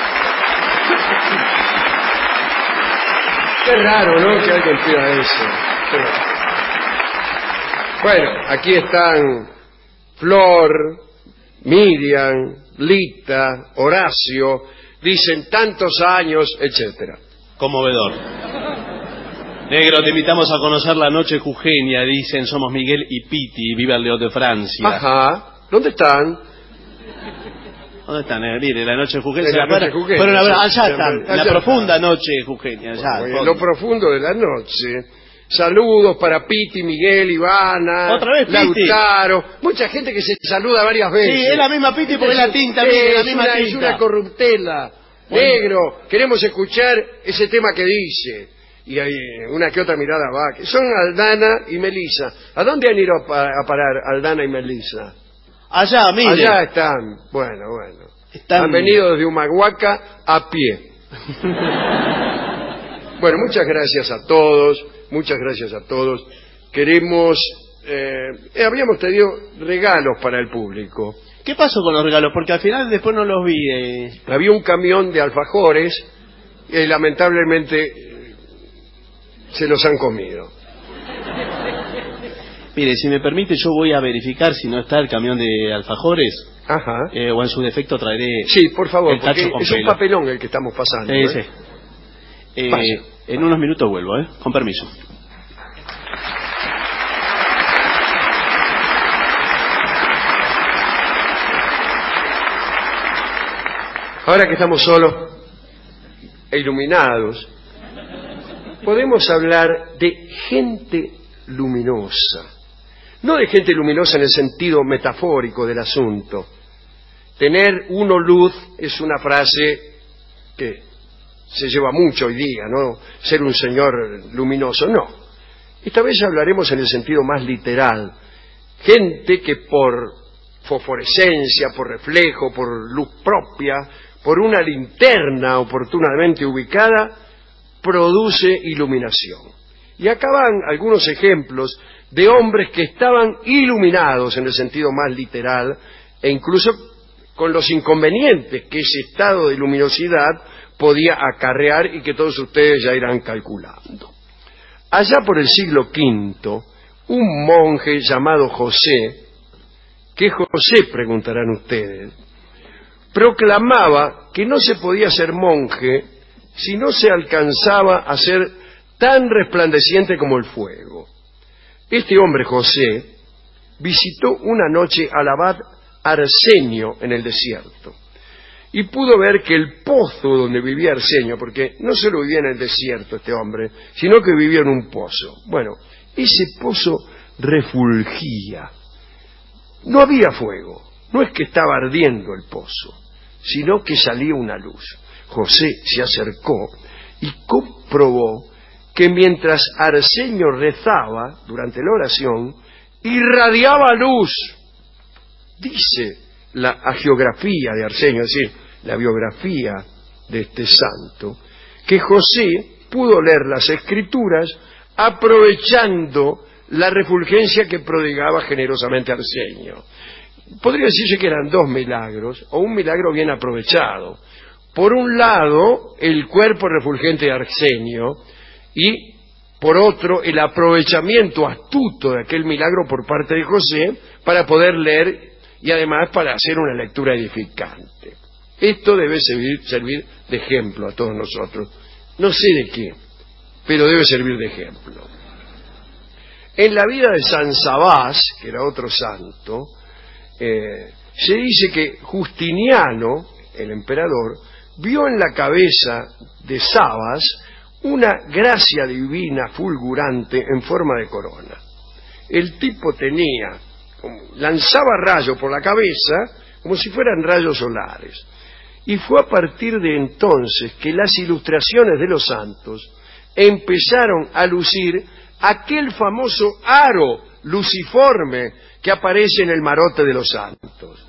Qué raro, ¿no? Que alguien pida eso. Bueno, aquí están Flor, Miriam, Lita, Horacio, dicen tantos años, etcétera.
Conmovedor. Negro, te invitamos a conocer la noche jujeña, dicen, somos Miguel y Piti, viva el León de Francia.
Ajá, ¿dónde están?
¿Dónde están? Mire, la noche jujeña.
Pero
allá están, en la profunda noche jujeña. Allá,
en lo profundo de la noche. Saludos para Piti, Miguel, Ivana,
otra vez Piti.
Lautaro. Mucha gente que se saluda varias veces.
Sí, es la misma Piti porque es la tinta, mire, la misma tinta.
Es una corruptela. Bueno. Negro, queremos escuchar ese tema que dice. Y hay una que otra mirada va. Que son Aldana y Melisa. ¿A dónde han ido a parar Aldana y Melisa?
Allá, mire.
Allá están. Bueno. Han venido desde Humahuaca a pie. Bueno, muchas gracias a todos. Queremos... habíamos tenido regalos para el público.
¿Qué pasó con los regalos? Porque al final después no los vi.
Había un camión de alfajores y lamentablemente se los han comido.
Mire, si me permite, yo voy a verificar si no está el camión de alfajores.
Ajá.
O en su defecto traeré...
Sí, por favor,
el tacho
porque es un papelón el que estamos pasando.
Sí. En unos minutos vuelvo, con permiso.
Ahora que estamos solos e iluminados, podemos hablar de gente luminosa. No de gente luminosa en el sentido metafórico del asunto. Tener uno luz es una frase que se lleva mucho hoy día, ¿no? Ser un señor luminoso, no. Esta vez hablaremos en el sentido más literal. Gente que por fosforescencia, por reflejo, por luz propia, por una linterna oportunamente ubicada, produce iluminación. Y acá van algunos ejemplos de hombres que estaban iluminados en el sentido más literal, e incluso con los inconvenientes que ese estado de luminosidad podía acarrear y que todos ustedes ya irán calculando. Allá por el siglo V, un monje llamado José, ¿qué José?, preguntarán ustedes, proclamaba que no se podía ser monje si no se alcanzaba a ser tan resplandeciente como el fuego. Este hombre, José, visitó una noche al abad Arsenio en el desierto y pudo ver que el pozo donde vivía Arsenio, porque no solo vivía en el desierto este hombre, sino que vivía en un pozo. Bueno, ese pozo refulgía. No había fuego, no es que estaba ardiendo el pozo, sino que salía una luz. José se acercó y comprobó que mientras Arsenio rezaba durante la oración, irradiaba luz. Dice la hagiografía de Arsenio, es decir, la biografía de este santo, que José pudo leer las escrituras aprovechando la refulgencia que prodigaba generosamente Arsenio. Podría decirse que eran dos milagros, o un milagro bien aprovechado. Por un lado, el cuerpo refulgente de Arsenio, y por otro, el aprovechamiento astuto de aquel milagro por parte de José para poder leer y además para hacer una lectura edificante. Esto debe servir de ejemplo a todos nosotros. No sé de qué, pero debe servir de ejemplo. En la vida de San Sabás, que era otro santo, se dice que Justiniano, el emperador, vio en la cabeza de Sabás una gracia divina fulgurante en forma de corona. El tipo lanzaba rayos por la cabeza como si fueran rayos solares. Y fue a partir de entonces que las ilustraciones de los santos empezaron a lucir aquel famoso aro luciforme que aparece en el marote de los santos.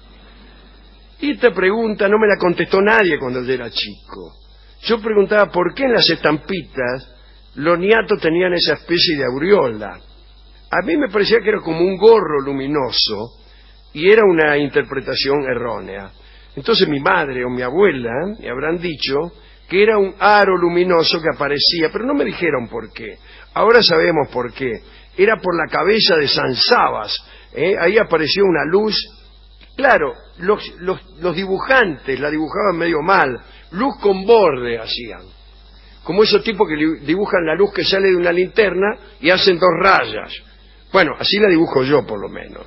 Y esta pregunta no me la contestó nadie cuando yo era chico. Yo preguntaba por qué en las estampitas los niatos tenían esa especie de aureola. A mí me parecía que era como un gorro luminoso y era una interpretación errónea. Entonces mi madre o mi abuela me habrán dicho que era un aro luminoso que aparecía, pero no me dijeron por qué. Ahora sabemos por qué. Era por la cabeza de San Sabas. Ahí apareció una luz. Claro, los dibujantes la dibujaban medio mal. Luz con borde hacían. Como esos tipos que dibujan la luz que sale de una linterna y hacen dos rayas. Bueno, así la dibujo yo por lo menos.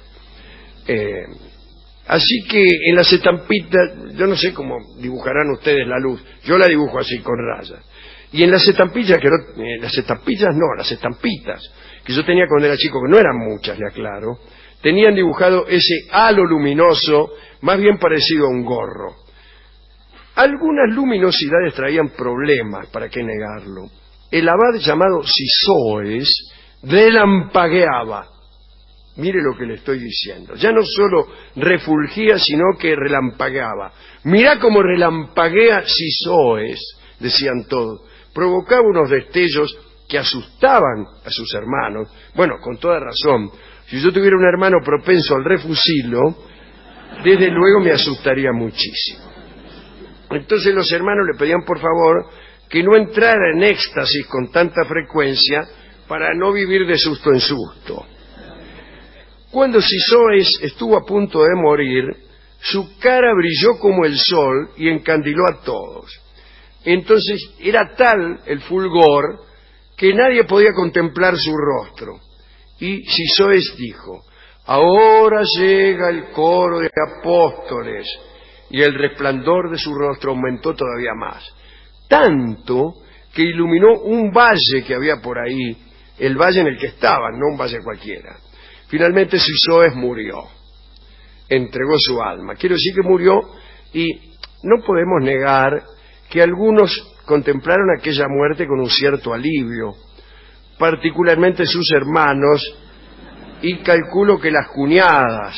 Así que en las estampitas, yo no sé cómo dibujarán ustedes la luz, yo la dibujo así con rayas. Y en las estampitas, las estampitas que yo tenía cuando era chico, que no eran muchas, le aclaro, tenían dibujado ese halo luminoso, más bien parecido a un gorro. Algunas luminosidades traían problemas, para qué negarlo. El abad llamado Sisoes relampagueaba. Mire lo que le estoy diciendo. Ya no solo refulgía, sino que relampagueaba. Mirá cómo relampaguea Sisoes, decían todos. Provocaba unos destellos que asustaban a sus hermanos. Bueno, con toda razón. Si yo tuviera un hermano propenso al refusilo, desde luego me asustaría muchísimo. Entonces los hermanos le pedían por favor que no entrara en éxtasis con tanta frecuencia para no vivir de susto en susto. Cuando Sisoes estuvo a punto de morir, su cara brilló como el sol y encandiló a todos. Entonces era tal el fulgor que nadie podía contemplar su rostro. Y Sisoes dijo: ahora llega el coro de apóstoles. Y el resplandor de su rostro aumentó todavía más, tanto que iluminó un valle que había por ahí, el valle en el que estaban, no un valle cualquiera. Finalmente Sisoes murió, entregó su alma. Quiero decir que murió, y no podemos negar que algunos contemplaron aquella muerte con un cierto alivio, particularmente sus hermanos, y calculo que las cuñadas.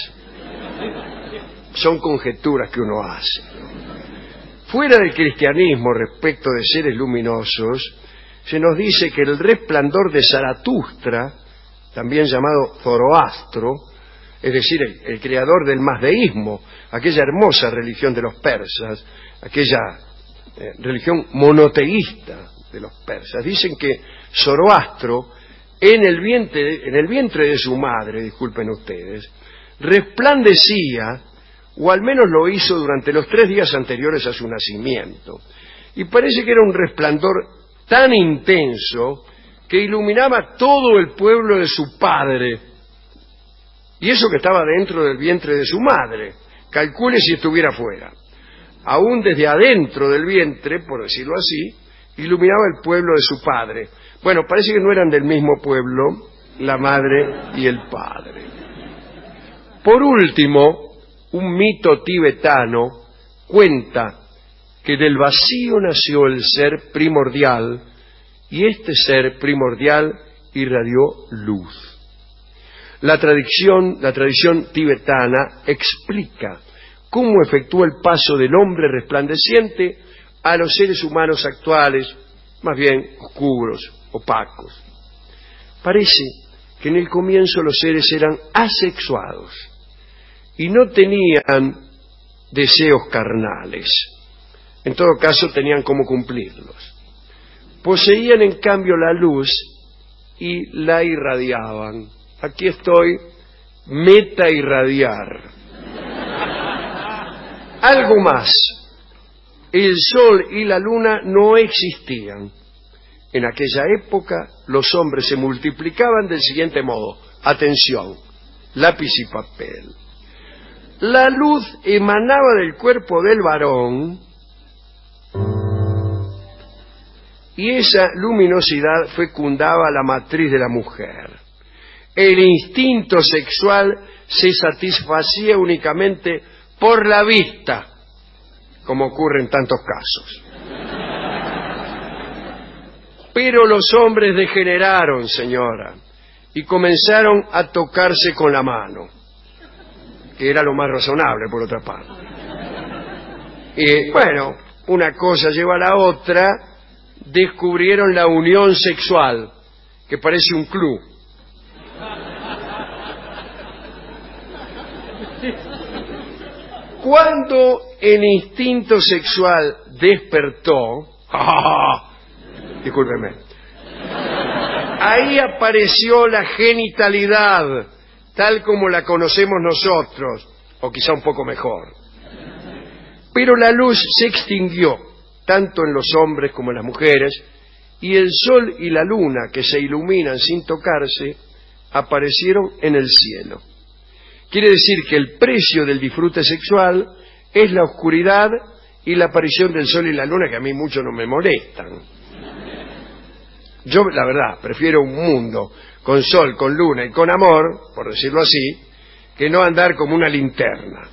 Son conjeturas que uno hace. Fuera del cristianismo respecto de seres luminosos, se nos dice que el resplandor de Zaratustra, también llamado Zoroastro, es decir, el creador del mazdeísmo, aquella hermosa religión de los persas, aquella religión monoteísta de los persas. Dicen que Zoroastro en el vientre de su madre, disculpen ustedes, resplandecía, o al menos lo hizo durante los 3 días anteriores a su nacimiento. Y parece que era un resplandor tan intenso que iluminaba todo el pueblo de su padre. Y eso que estaba dentro del vientre de su madre. Calcule si estuviera fuera. Aún desde adentro del vientre, por decirlo así, iluminaba el pueblo de su padre. Bueno, parece que no eran del mismo pueblo, la madre y el padre. Por último, un mito tibetano cuenta que del vacío nació el ser primordial, y este ser primordial irradió luz. La tradición tibetana explica cómo efectúa el paso del hombre resplandeciente a los seres humanos actuales, más bien oscuros, opacos. Parece que en el comienzo los seres eran asexuados y no tenían deseos carnales. En todo caso, tenían cómo cumplirlos. Poseían, en cambio, la luz y la irradiaban. Aquí estoy, meta irradiar. Algo más. El sol y la luna no existían. En aquella época, los hombres se multiplicaban del siguiente modo. Atención, lápiz y papel. La luz emanaba del cuerpo del varón y esa luminosidad fecundaba la matriz de la mujer. El instinto sexual se satisfacía únicamente por la vista, como ocurre en tantos casos. Pero los hombres degeneraron, señora, y comenzaron a tocarse con la mano, que era lo más razonable, por otra parte. Y bueno, una cosa lleva a la otra, descubrieron la unión sexual, que parece un club. Cuando el instinto sexual despertó, discúlpeme, ahí apareció la genitalidad, tal como la conocemos nosotros, o quizá un poco mejor. Pero la luz se extinguió, tanto en los hombres como en las mujeres, y el sol y la luna, que se iluminan sin tocarse, aparecieron en el cielo. Quiere decir que el precio del disfrute sexual es la oscuridad y la aparición del sol y la luna, que a mí mucho no me molestan. Yo, la verdad, prefiero un mundo con sol, con luna y con amor, por decirlo así, que no andar como una linterna.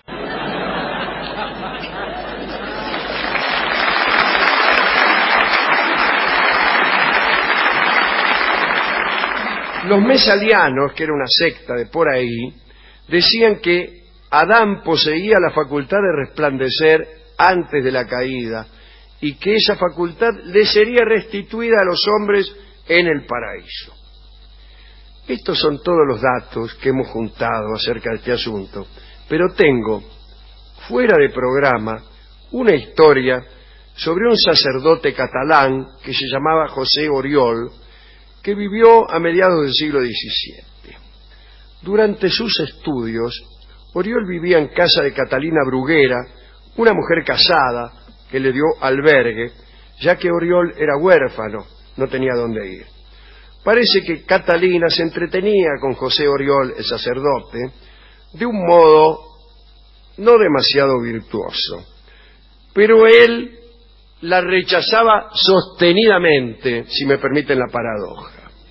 Los mesalianos, que era una secta de por ahí, decían que Adán poseía la facultad de resplandecer antes de la caída y que esa facultad le sería restituida a los hombres en el paraíso. Estos son todos los datos que hemos juntado acerca de este asunto, pero tengo, fuera de programa, una historia sobre un sacerdote catalán que se llamaba José Oriol, que vivió a mediados del siglo XVII. Durante sus estudios, Oriol vivía en casa de Catalina Bruguera, una mujer casada que le dio albergue, ya que Oriol era huérfano, no tenía dónde ir. Parece que Catalina se entretenía con José Oriol, el sacerdote, de un modo no demasiado virtuoso, pero él la rechazaba sostenidamente, si me permiten la paradoja.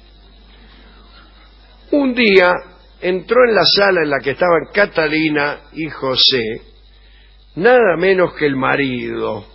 Un día entró en la sala en la que estaban Catalina y José, nada menos que el marido.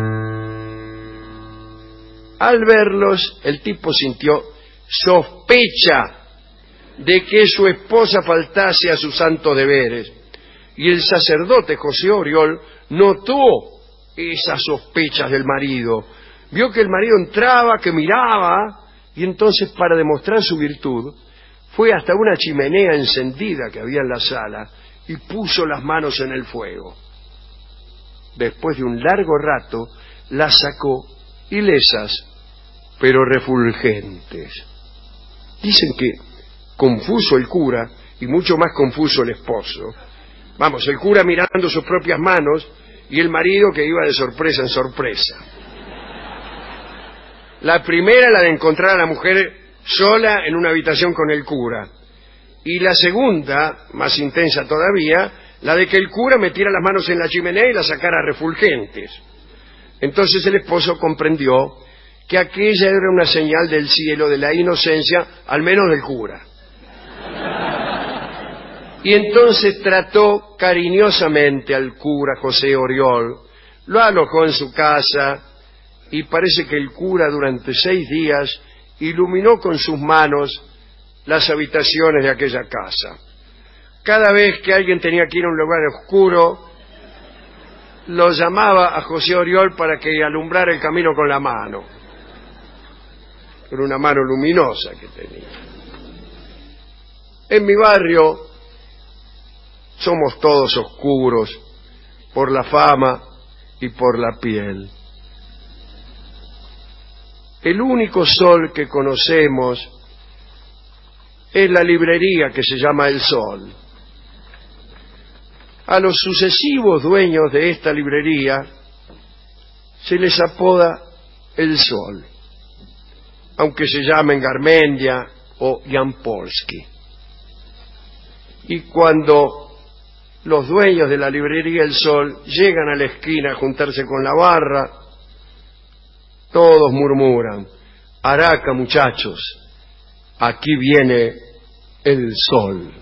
Al verlos, el tipo sintió sospecha de que su esposa faltase a sus santos deberes, y el sacerdote José Oriol notó esas sospechas del marido. Vio que el marido entraba, que miraba, y entonces, para demostrar su virtud, fue hasta una chimenea encendida que había en la sala y puso las manos en el fuego. Después de un largo rato, las sacó ilesas, pero refulgentes. Dicen que confuso el cura y mucho más confuso el esposo. Vamos, el cura mirando sus propias manos y el marido que iba de sorpresa en sorpresa. La primera, la de encontrar a la mujer sola en una habitación con el cura. Y la segunda, más intensa todavía, la de que el cura metiera las manos en la chimenea y las sacara refulgentes. Entonces el esposo comprendió que aquella era una señal del cielo de la inocencia, al menos del cura. Y entonces trató cariñosamente al cura José Oriol, lo alojó en su casa y parece que el cura durante 6 días iluminó con sus manos las habitaciones de aquella casa. Cada vez que alguien tenía que ir a un lugar oscuro, lo llamaba a José Oriol para que alumbrara el camino con la mano. Era una mano luminosa que tenía. En mi barrio somos todos oscuros por la fama y por la piel. El único sol que conocemos es la librería que se llama El Sol. A los sucesivos dueños de esta librería se les apoda El Sol, aunque se llamen Garmendia o Jan Polsky. Y cuando los dueños de la librería El Sol llegan a la esquina a juntarse con la barra, todos murmuran: Araca, muchachos, aquí viene el sol.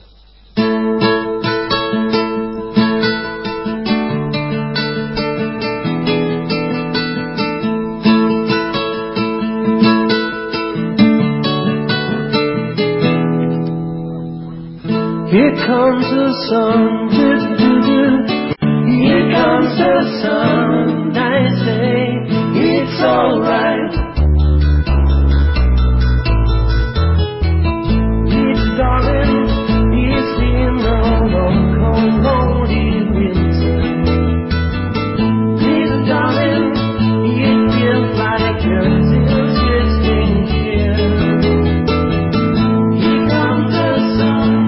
Here comes the sun, here comes the sun, I say it's alright. It's darling, it's been a long, cold, lonely winter. It's darling, it feels like until 16 years. Here comes the sun.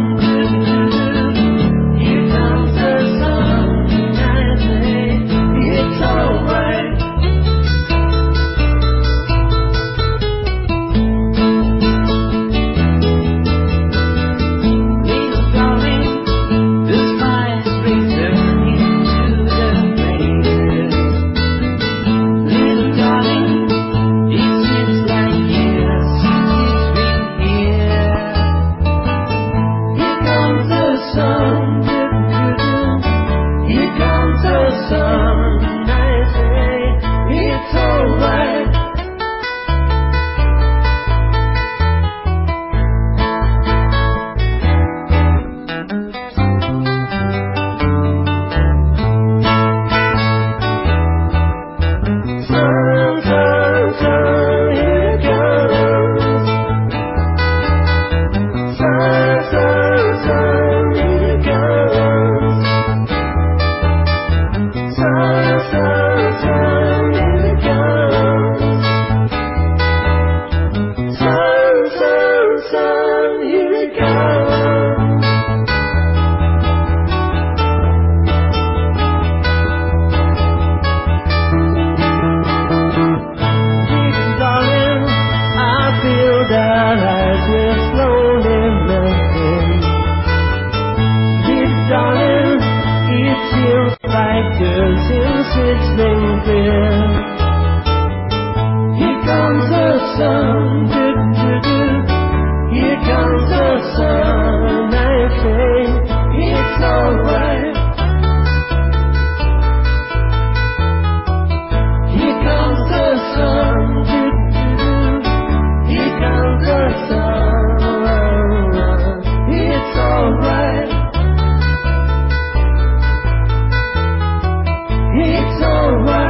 It's alright.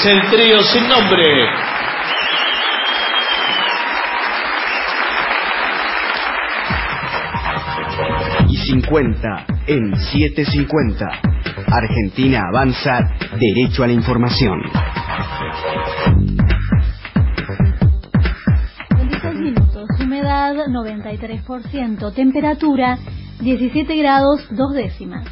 es el trío sin nombre.
Y 50 en 750. Argentina avanza derecho a la información.
26 minutos, humedad 93%, temperatura 17 grados 2 décimas.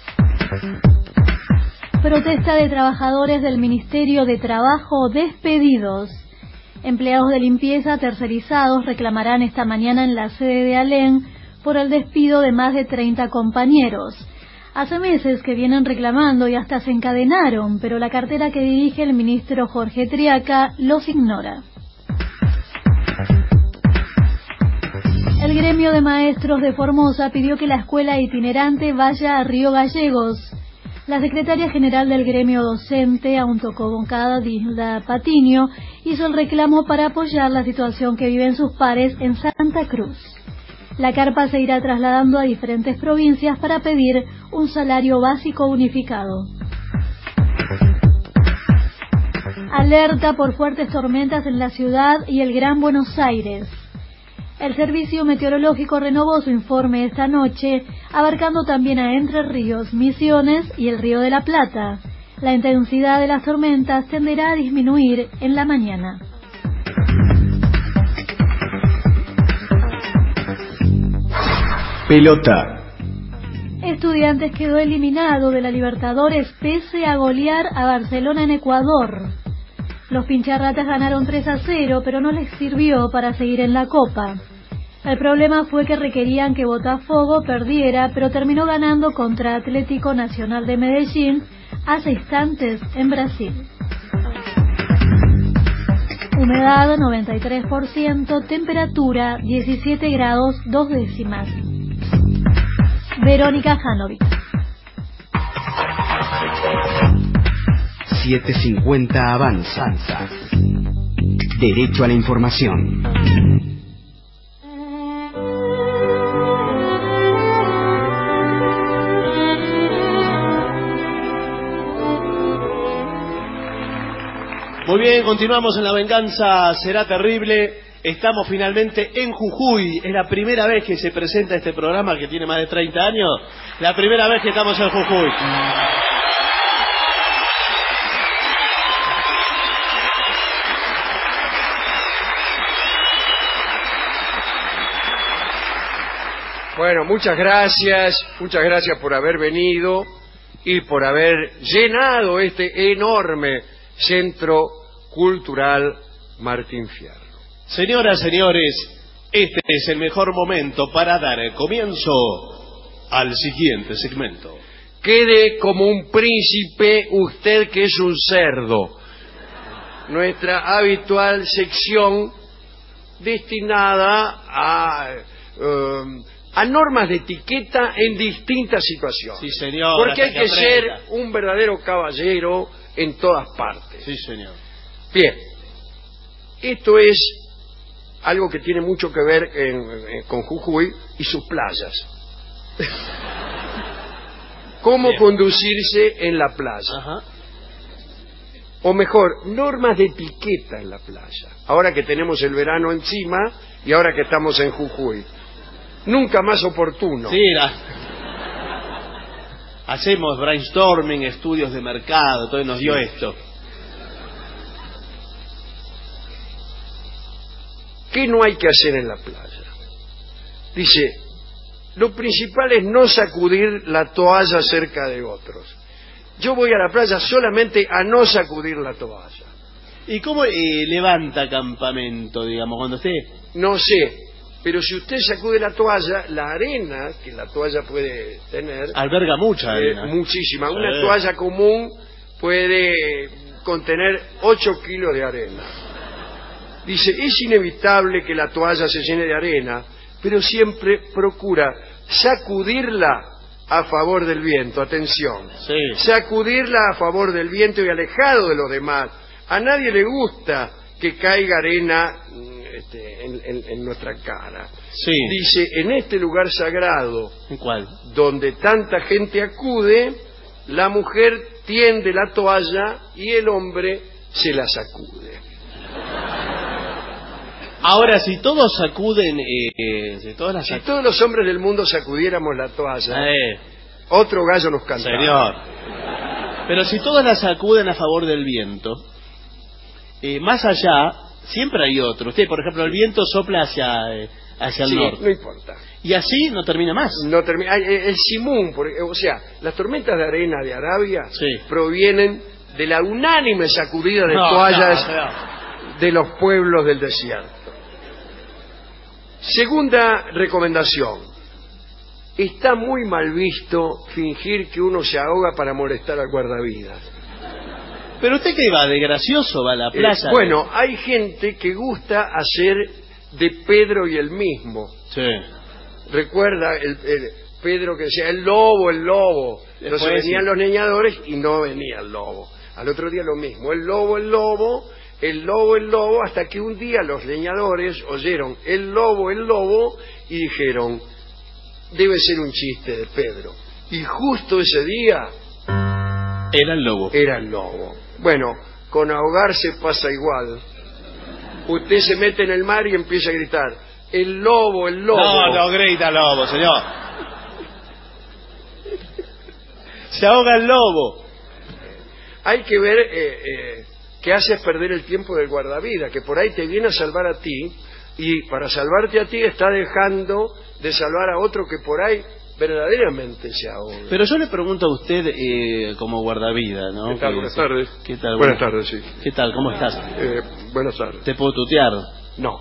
Protesta de trabajadores del Ministerio de Trabajo despedidos. Empleados de limpieza tercerizados reclamarán esta mañana en la sede de ALEN por el despido de más de 30 compañeros. Hace meses que vienen reclamando y hasta se encadenaron, pero la cartera que dirige el ministro Jorge Triaca los ignora. El gremio de maestros de Formosa pidió que la escuela itinerante vaya a Río Gallegos. La secretaria general del gremio docente, autoconvocada Dilda Patiño, hizo el reclamo para apoyar la situación que viven sus pares en Santa Cruz. La carpa se irá trasladando a diferentes provincias para pedir un salario básico unificado. Alerta por fuertes tormentas en la ciudad y el Gran Buenos Aires. El Servicio Meteorológico renovó su informe esta noche, abarcando también a Entre Ríos, Misiones y el Río de la Plata. La intensidad de las tormentas tenderá a disminuir en la mañana.
Pelota.
Estudiantes quedó eliminado de la Libertadores pese a golear a Barcelona en Ecuador. Los pincharratas ganaron 3-0, pero no les sirvió para seguir en la Copa. El problema fue que requerían que Botafogo perdiera, pero terminó ganando contra Atlético Nacional de Medellín hace instantes en Brasil. Humedad 93%, temperatura 17 grados 2 décimas. Verónica Janovic.
750 avanza. Derecho a la información.
Muy bien, continuamos en La Venganza Será Terrible. Estamos finalmente en Jujuy. Es la primera vez que se presenta este programa que tiene más de 30 años. La primera vez que estamos en Jujuy.
Bueno, muchas gracias por haber venido y por haber llenado este enorme Centro Cultural Martín Fierro.
Señoras, señores, este es el mejor momento para dar comienzo al siguiente segmento.
Quede como un príncipe usted que es un cerdo. Nuestra habitual sección destinada a normas de etiqueta en distintas situaciones.
Sí, señor.
Porque hay que ser un verdadero caballero en todas partes.
Sí, señor.
Bien, esto es algo que tiene mucho que ver con Jujuy y sus playas. ¿Cómo conducirse en la playa?
Ajá.
O mejor, normas de etiqueta en la playa. Ahora que tenemos el verano encima y ahora que estamos en Jujuy. Nunca más oportuno.
Sí, hacemos brainstorming, estudios de mercado, entonces nos dio esto.
¿Qué no hay que hacer en la playa? Dice, lo principal es no sacudir la toalla cerca de otros. Yo voy a la playa solamente a no sacudir la toalla.
¿Y cómo levanta campamento, digamos, cuando esté?
No sé, pero si usted sacude la toalla, la arena que la toalla puede tener...
alberga mucha arena.
Muchísima. Sí. Una toalla común puede contener 8 kilos de arena. Dice, es inevitable que la toalla se llene de arena, pero siempre procura sacudirla a favor del viento. Atención.
Sí.
Sacudirla a favor del viento y alejado de los demás. A nadie le gusta que caiga arena en nuestra cara.
Sí.
Dice, en este lugar sagrado,
¿cuál?
Donde tanta gente acude, la mujer tiende la toalla y el hombre se la sacude.
Ahora, si todos sacuden, si
todos los hombres del mundo sacudiéramos la toalla, otro gallo nos cantaba.
Señor. Pero si todos la sacuden a favor del viento, más allá, siempre hay otro. Usted, por ejemplo, el viento sopla hacia el norte.
No importa.
Y así no termina más.
No termina. El simún, o sea, las tormentas de arena de Arabia provienen de la unánime sacudida de toallas de los pueblos del desierto. Segunda recomendación. Está muy mal visto fingir que uno se ahoga para molestar al guardavidas.
¿Pero usted qué va? ¿De gracioso va a la playa?
Bueno, hay gente que gusta hacer de Pedro y el mismo.
Sí.
Recuerda el Pedro que decía, el lobo, el lobo. Entonces venían los leñadores y no venía el lobo. Al otro día lo mismo, el lobo, el lobo, el lobo, el lobo, hasta que un día los leñadores oyeron el lobo y dijeron, debe ser un chiste de Pedro. Y justo ese día
era el lobo.
Era el lobo. Bueno, con ahogarse pasa igual. Usted se mete en el mar y empieza a gritar, el lobo, el lobo.
No grita lobo, señor. Se ahoga el lobo.
Hay que ver que haces perder el tiempo del guardavidas, que por ahí te viene a salvar a ti, y para salvarte a ti está dejando de salvar a otro que por ahí verdaderamente se ahoga.
Pero yo le pregunto a usted como guardavidas, ¿no?
¿Qué tal? Buenas tardes.
¿Qué tal?
Buenas tardes, sí.
¿Qué tal? ¿Cómo estás?
Buenas tardes.
¿Te puedo tutear?
No.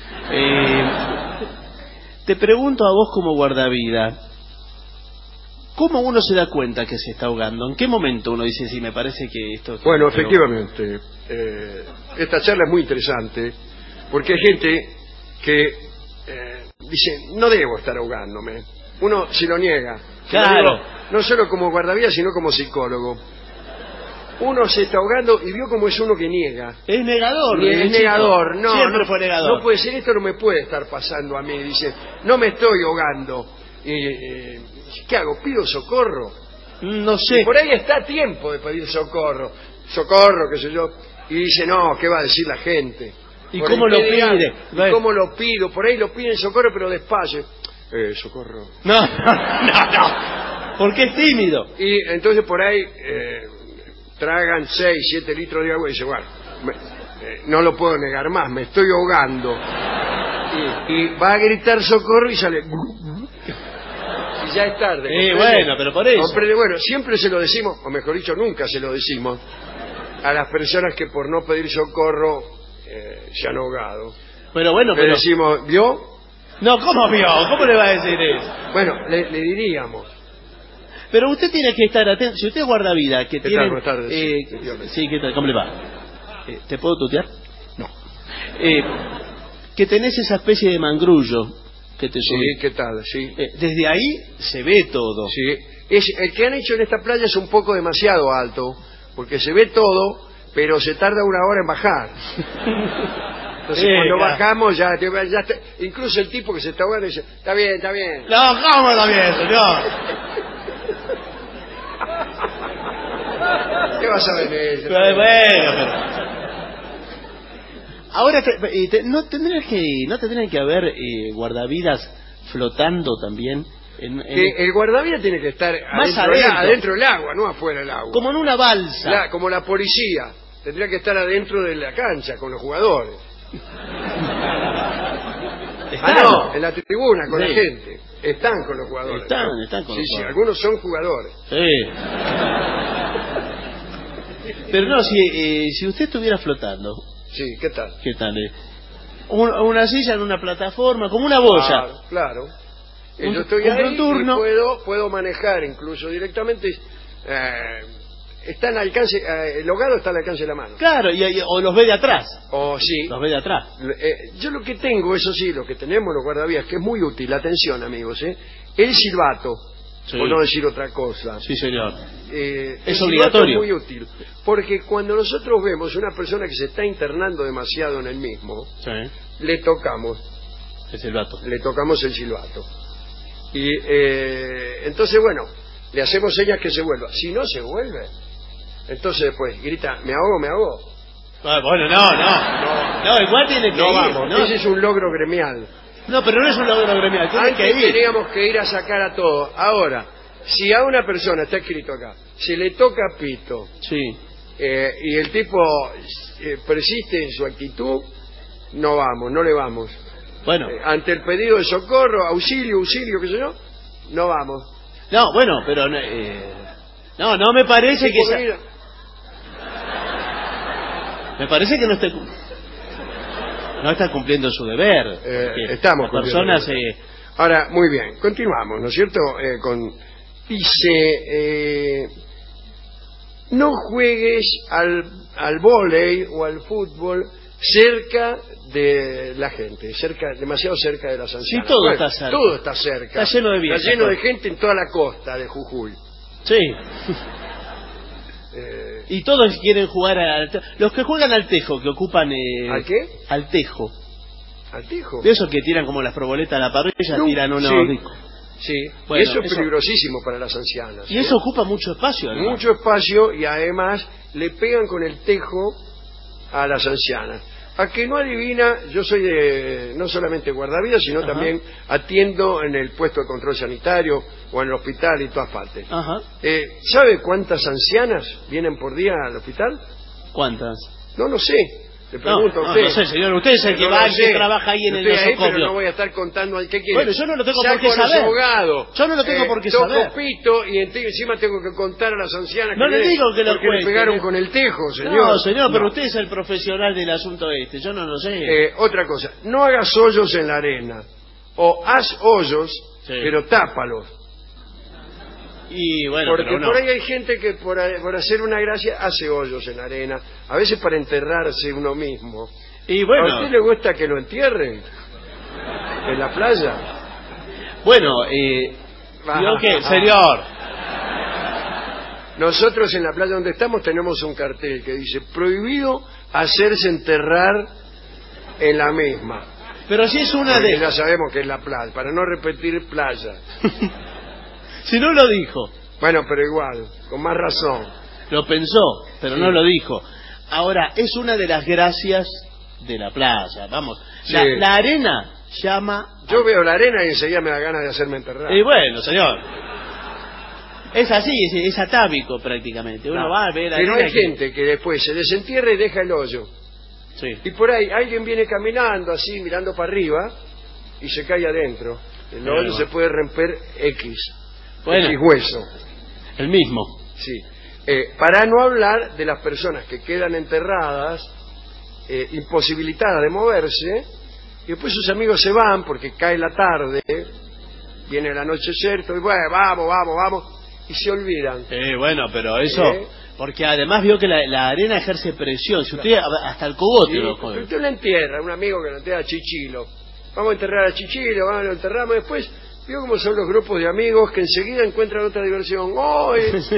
Te pregunto a vos como guardavidas, ¿cómo uno se da cuenta que se está ahogando? ¿En qué momento uno dice, sí, me parece que esto...
Bueno, efectivamente, esta charla es muy interesante, porque hay gente que dice, no debo estar ahogándome. Uno se lo niega.
Claro.
Digo, no solo como guardavidas, sino como psicólogo. Uno se está ahogando y vio cómo es uno que niega.
Es negador.
Es negador. No,
siempre fue negador.
No puede ser, esto no me puede estar pasando a mí. Dice, no me estoy ahogando. ¿Qué hago? ¿Pido socorro?
No sé.
Y por ahí está a tiempo de pedir socorro. Socorro, qué sé yo. Y dice, no, ¿qué va a decir la gente?
¿Y cómo lo pide?
¿Y cómo lo pido? Por ahí lo piden socorro, pero despacio. Socorro.
No. Porque es tímido.
Y entonces por ahí tragan 6, 7 litros de agua y dice, bueno, no lo puedo negar más, me estoy ahogando. Y va a gritar socorro y sale... Y ya es tarde.
Bueno, pero por eso.
Bueno, siempre se lo decimos, o mejor dicho, nunca se lo decimos a las personas que por no pedir socorro se han ahogado.
Pero bueno,
le decimos, ¿vio?
No, ¿cómo vio? ¿Cómo le va a decir eso?
Bueno, le diríamos.
Pero usted tiene que estar atento. Si usted guarda vida, que tiene...
Buenas tardes.
Sí, ¿qué tal? ¿Cómo le va? ¿Te puedo tutear?
No.
Que tenés esa especie de mangrullo que te sube.
Sí, ¿qué tal? Sí.
Desde ahí se ve todo.
Sí. El que han hecho en esta playa es un poco demasiado alto, porque se ve todo, pero se tarda 1 hora en bajar. Entonces cuando bajamos ya está, incluso el tipo que se está ahogando dice, está bien, está bien.
No, ¿cómo está bien, señor?
¿Qué vas a ver eso?
Pero... Ahora, ¿no tendrían que haber guardavidas flotando también?
El guardavidas tiene que estar
más
adentro del agua, no afuera del agua.
Como en una balsa.
Como la policía. Tendría que estar adentro de la cancha con los jugadores. No, en la tribuna con la gente. Están con los jugadores.
Están con los jugadores.
Sí, algunos son jugadores.
Sí. Pero no, si usted estuviera flotando.
Sí, ¿qué tal?
¿Qué tal? Una silla en una plataforma, como una boya.
Claro. Yo estoy ahí turno. Y puedo manejar incluso directamente. Está al alcance, el ahogado está al alcance de la mano.
Claro, o los ve de atrás.
Sí.
Los ve de atrás.
Yo lo que tengo, eso sí, lo que tenemos los guardavidas, que es muy útil, atención amigos, el silbato, por no decir otra cosa.
Sí, señor.
Es obligatorio. Es muy útil, porque cuando nosotros vemos una persona que se está internando demasiado en el mismo, le tocamos
el silbato.
Le tocamos el silbato. Y entonces, bueno, le hacemos señas que se vuelva. Si no se vuelve, entonces después grita, me ahogo, me ahogo.
Bueno, no, igual tiene que
no
ir.
vamos,
No.
ese es un logro gremial.
No, pero no es un logro gremial, tiene que
Antes
ir.
teníamos que ir a sacar a todos. Ahora, si a una persona, está escrito acá, se le toca pito,
sí,
y el tipo persiste en su actitud, no le vamos.
Bueno.
Ante el pedido de socorro, auxilio, qué sé yo, no vamos.
No, bueno, pero no me parece
Sí,
que
porque
me parece que no está cumpliendo su deber.
Estamos
las personas
Ahora, muy bien, continuamos, ¿no es cierto? Dice, no juegues al vóley o al fútbol cerca de la gente, demasiado cerca de las ancianas.
Sí, todo está cerca.
Todo está cerca.
Está lleno de viejas.
Está lleno de gente en toda la costa de Jujuy.
Sí. Y todos quieren jugar los que juegan al tejo, que ocupan...
¿Al qué?
Al tejo.
¿Al tejo?
De esos que tiran como las proboletas a la parrilla, tiran unos...
Sí,
bueno,
y eso es peligrosísimo para las ancianas.
Y eso ocupa mucho espacio. Además.
Mucho espacio, y además le pegan con el tejo a las ancianas. A que no adivina, yo soy no solamente guardavidas, sino también atiendo en el puesto de control sanitario o en el hospital y todas partes. ¿Sabe cuántas ancianas vienen por día al hospital?
¿Cuántas?
No lo sé. Le pregunto a usted.
No sé, señor. Usted es el que que trabaja ahí en el nosocomio.
Pero no voy a estar contando qué quiere.
Bueno, yo no lo tengo por qué saber.
Abogado,
yo no lo tengo por qué saber.
Toco pito y encima tengo que contar a las ancianas
no
que
le digo que lo
porque
cuente,
le pegaron con el tejo, señor.
No, señor, pero usted es el profesional del asunto yo no lo sé.
Otra cosa, no hagas hoyos en la arena. O haz hoyos, pero tápalos.
Y bueno,
porque
pero no.
por ahí hay gente que por hacer una gracia hace hoyos en la arena, a veces para enterrarse uno mismo.
Y bueno,
¿a usted le gusta que lo entierren en la playa?
Bueno, digo que, señor,
nosotros en la playa donde estamos tenemos un cartel que dice prohibido hacerse enterrar en la misma.
Pero si es una
porque ya sabemos que es la playa, para no repetir playa.
Si no lo dijo.
Bueno, pero igual, con más razón.
Lo pensó, pero no lo dijo. Ahora, es una de las gracias de la playa, vamos. La arena llama...
Yo veo la arena y enseguida me da ganas de hacerme enterrar.
Y bueno, señor. Es así, es atávico prácticamente. Uno va a ver la arena.
Pero hay gente que después se desentierra y deja el hoyo.
Sí.
Y por ahí alguien viene caminando así, mirando para arriba, y se cae adentro. El hoyo se puede romper X hueso.
El mismo.
Sí. Para no hablar de las personas que quedan enterradas, imposibilitadas de moverse, y después sus amigos se van porque cae la tarde, viene el anochecer, y bueno, vamos, y se olvidan.
Bueno, pero eso... Porque además vio que la arena ejerce presión. Si usted hasta el cogote lo coge.
Usted lo entierra, un amigo que lo entierra a Chichilo. Vamos a enterrar a Chichilo, lo enterramos después. Vio cómo son los grupos de amigos que enseguida encuentran otra diversión. ¡Oh!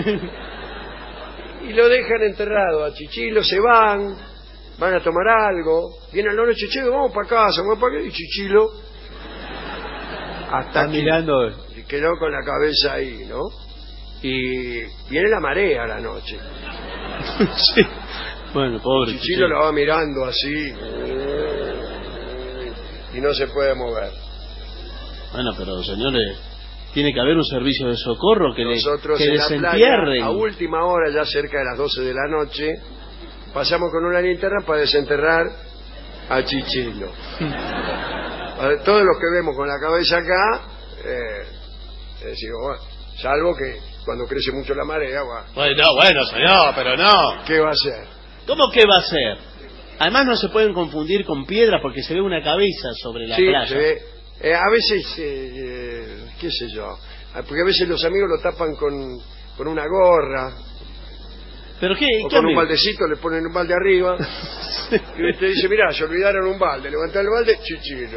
Y lo dejan enterrado a Chichilo, se van a tomar algo. Viene a la noche, vamos para casa, y Chichilo hasta aquí,
mirando.
Y quedó con la cabeza ahí, ¿no? Y viene la marea a la noche.
Sí. Bueno, pobre
Chichilo la va mirando así y no se puede mover.
Bueno, pero señores, tiene que haber un servicio de socorro que
nosotros
que
en la
desentierren.
Playa, a última hora, ya cerca de las 12 de la noche, pasamos con una linterna para desenterrar a Chichilo. Todos los que vemos con la cabeza acá, decimos, bueno, salvo que cuando crece mucho la marea,
bueno, señor, pero no.
¿Qué va a hacer?
¿Cómo que va a hacer? Además no se pueden confundir con piedras porque se ve una cabeza sobre la playa.
Se ve. A veces, qué sé yo, porque a veces los amigos lo tapan con una gorra.
¿Pero qué?
O con un baldecito, le ponen un balde arriba. Y usted dice, mirá, se olvidaron un balde. Levanta el balde, Chichilo.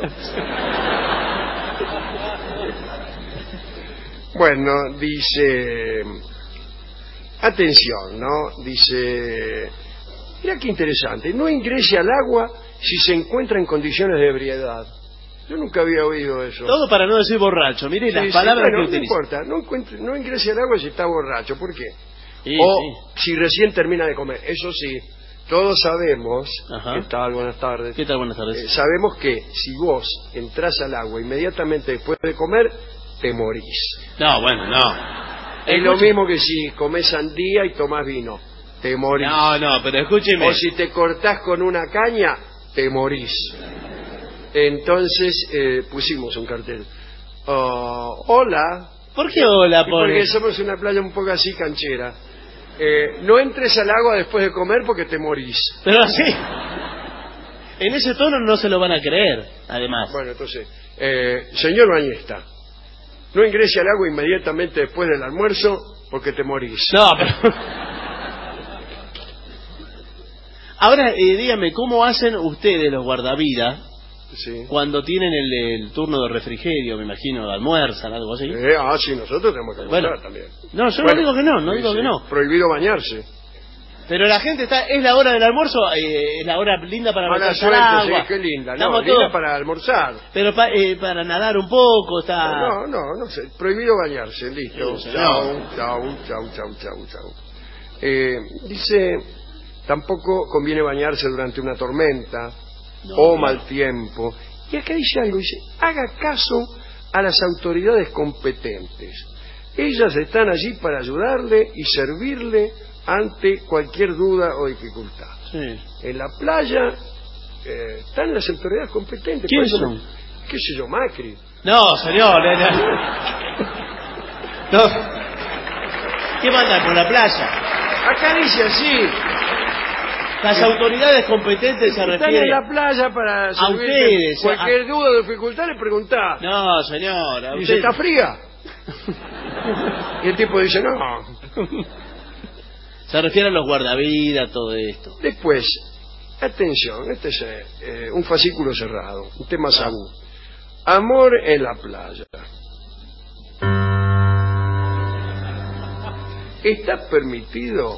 Bueno, dice... Atención, ¿no? Dice... Mira qué interesante. No ingrese al agua si se encuentra en condiciones de ebriedad. Yo nunca había oído eso.
Todo para no decir borracho. Mire las palabras que utiliza.
No importa. No ingrese al agua si está borracho. ¿Por qué? Si recién termina de comer. Eso sí. Todos sabemos,
Ajá.
¿qué tal? Buenas tardes.
¿Qué tal? Buenas tardes.
Sabemos que si vos entras al agua inmediatamente después de comer, te morís.
No, bueno, no.
Es lo mismo que si comés sandía y tomás vino, te morís.
No, pero escúcheme.
O si te cortás con una caña, te morís. Entonces pusimos un cartel. Hola.
¿Por qué hola?
Porque somos una playa un poco así canchera. No entres al agua después de comer porque te morís.
Pero así, en ese tono no se lo van a creer, además.
Bueno, entonces, señor bañista, no ingrese al agua inmediatamente después del almuerzo porque te morís.
No, pero... Ahora, dígame, ¿cómo hacen ustedes los guardavidas cuando tienen el turno de refrigerio? Me imagino, almuerzan, algo así.
Sí, nosotros tenemos que almorzar también.
No, yo no digo que no digo que no.
Prohibido bañarse.
Pero la gente está, es la hora del almuerzo, es la hora linda para meterse al agua.
Sí, qué linda,
Estamos
linda
todos...
para almorzar.
Pero para nadar un poco, está...
No sé, prohibido bañarse, listo.
Sí,
Chau. Dice, tampoco conviene bañarse durante una tormenta o mal tiempo. Y acá dice algo, dice, haga caso a las autoridades competentes. Ellas están allí para ayudarle y servirle ante cualquier duda o dificultad.
Sí.
En la playa están las autoridades competentes.
¿Quiénes son?
¿Qué sé yo, Macri?
No, señor. No. ¿Qué manda por la playa?
Acá dice así.
Las autoridades competentes se refieren...
Están en la playa para
a ustedes.
Cualquier duda o dificultad le preguntá.
No, señor.
Dice, ¿está fría? Y el tipo dice, no.
Se refiere a los guardavidas, todo esto.
Después, atención, este es un fascículo cerrado, un tema tabú. Amor en la playa. ¿Está permitido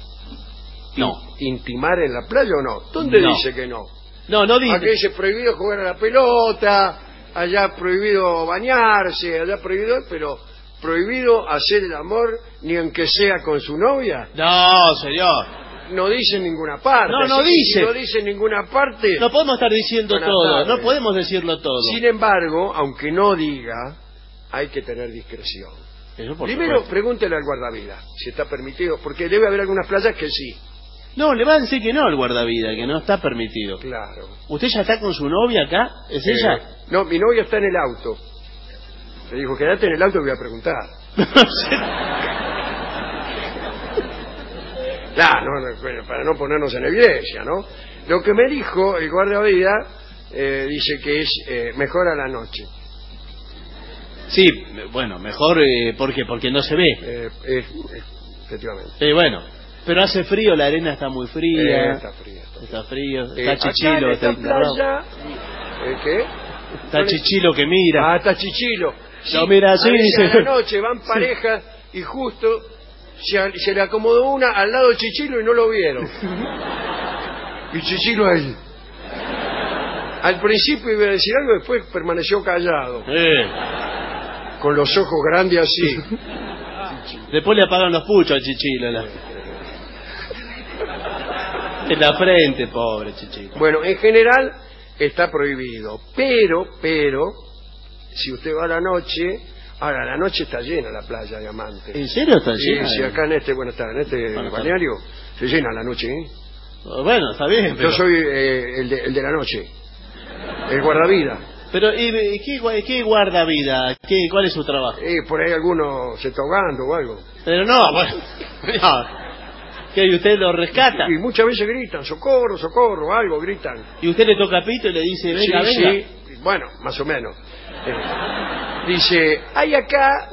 intimar en la playa o no? ¿Dónde dice que no?
No dice.
Aquí dice prohibido jugar a la pelota, allá prohibido bañarse, allá prohibido, pero prohibido hacer el amor ni aunque sea con su novia.
No, señor.
No dice en ninguna parte.
No dice.
Si no dice en ninguna parte.
No podemos estar diciendo todo, no podemos decirlo todo.
Sin embargo, aunque no diga, hay que tener discreción. Primero, pregúntele al guardavidas si está permitido, porque debe haber algunas playas que sí.
No, le va a decir que no al guardavidas, que no está permitido.
Claro.
¿Usted ya está con su novia acá? ¿Es ella?
No, mi novia está en el auto. Le dijo, quédate en el auto que voy a preguntar. Bueno, para no ponernos en evidencia, ¿no? Lo que me dijo el guardavidas dice que es mejor a la noche.
Sí, bueno, mejor porque no se ve.
Efectivamente.
Bueno, pero hace frío, la arena está muy fría.
Está
frío. Está Chichilo.
Acá en esta playa, ¿qué?
Está Chichilo que mira.
Está Chichilo. Sí,
no, mira, sí,
a la noche van parejas y justo se le acomodó una al lado de Chichilo y no lo vieron. Y Chichilo ahí. Al principio iba a decir algo, después permaneció callado. Con los ojos grandes así.
Después le apagan los puchos a Chichilo. En la frente, pobre Chichilo.
Bueno, en general está prohibido. Pero, si usted va a la noche... Ahora, la noche está llena la playa de Amantes.
¿En serio está llena?
Sí, acá en este balneario se llena la noche, ¿eh?
Bueno, está bien.
Yo soy el de la noche, el guardavidas.
Pero, ¿qué guardavidas? ¿Cuál es su trabajo?
Por ahí alguno se está ahogando o algo.
Pero no, bueno. ¿Y usted lo rescata?
Y muchas veces gritan, socorro, socorro, algo gritan.
¿Y usted le toca pito y le dice, venga, venga?
Sí, bueno, más o menos. Dice, hay acá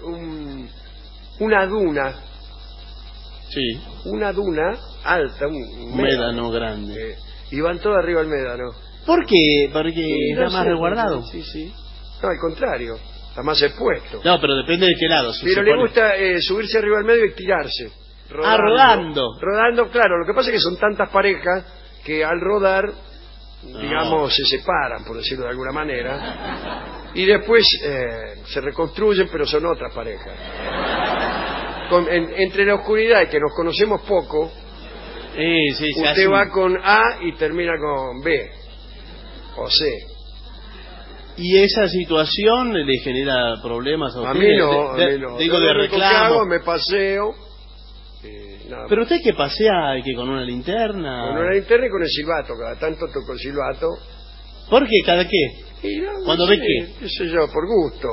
una duna.
Sí.
Una duna alta, un
médano grande.
Y van todos arriba al médano.
¿Por qué? Porque está más resguardado.
Sí. No, al contrario, está más expuesto.
No, pero depende de qué lado.
Pero le gusta subirse arriba al medio y tirarse.
Rodando.
Rodando, claro. Lo que pasa es que son tantas parejas que al rodar, digamos, se separan, por decirlo de alguna manera. Y después se reconstruyen, pero son otras parejas. Entre la oscuridad y que nos conocemos poco,
Sí,
Usted va con A y termina con B o C.
¿Y esa situación le genera problemas a usted?
A mí no.
Digo, de
Lo único que
reclamo.
hago, me paseo. Nada
Pero
más.
usted que pasea que con una linterna.
Con una linterna y con el silbato. Cada tanto toco el silbato.
¿Por qué? ¿Cada qué?
Y no
¿Cuando
sé,
ve qué?
qué sé yo, por gusto.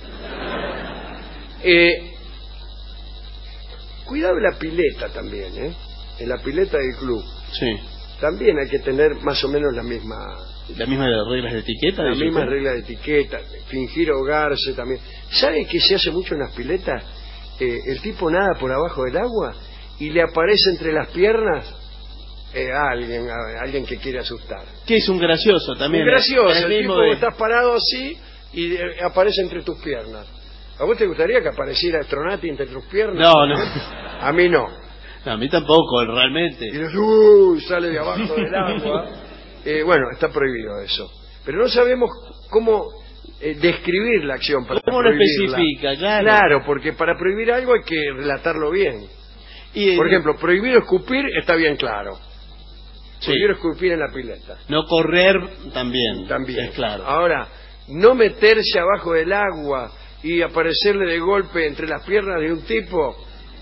Cuidado en la pileta también, ¿eh? En la pileta del club.
Sí.
También hay que tener más o menos la misma
reglas de etiqueta.
Las mismas reglas de etiqueta, fingir ahogarse también. ¿Sabe qué se hace mucho en las piletas? El tipo nada por abajo del agua y le aparece entre las piernas alguien que quiere asustar.
Que es un gracioso también.
Un gracioso,
el
el
mismo
tipo
de...
que estás parado así y aparece entre tus piernas. ¿A vos te gustaría que apareciera Stronati entre tus piernas?
No.
A mí no.
No, a mí tampoco, realmente.
Y sale de abajo del agua. Bueno, está prohibido eso. Pero no sabemos cómo describir la acción para
¿Cómo lo
prohibirla.
especifica?
Claro, porque para prohibir algo hay que relatarlo bien. Por ejemplo, prohibido escupir está bien claro.
Sí.
Prohibido escupir en la pileta.
No correr también.
También.
Es claro.
Ahora, no meterse abajo del agua y aparecerle de golpe entre las piernas de un tipo...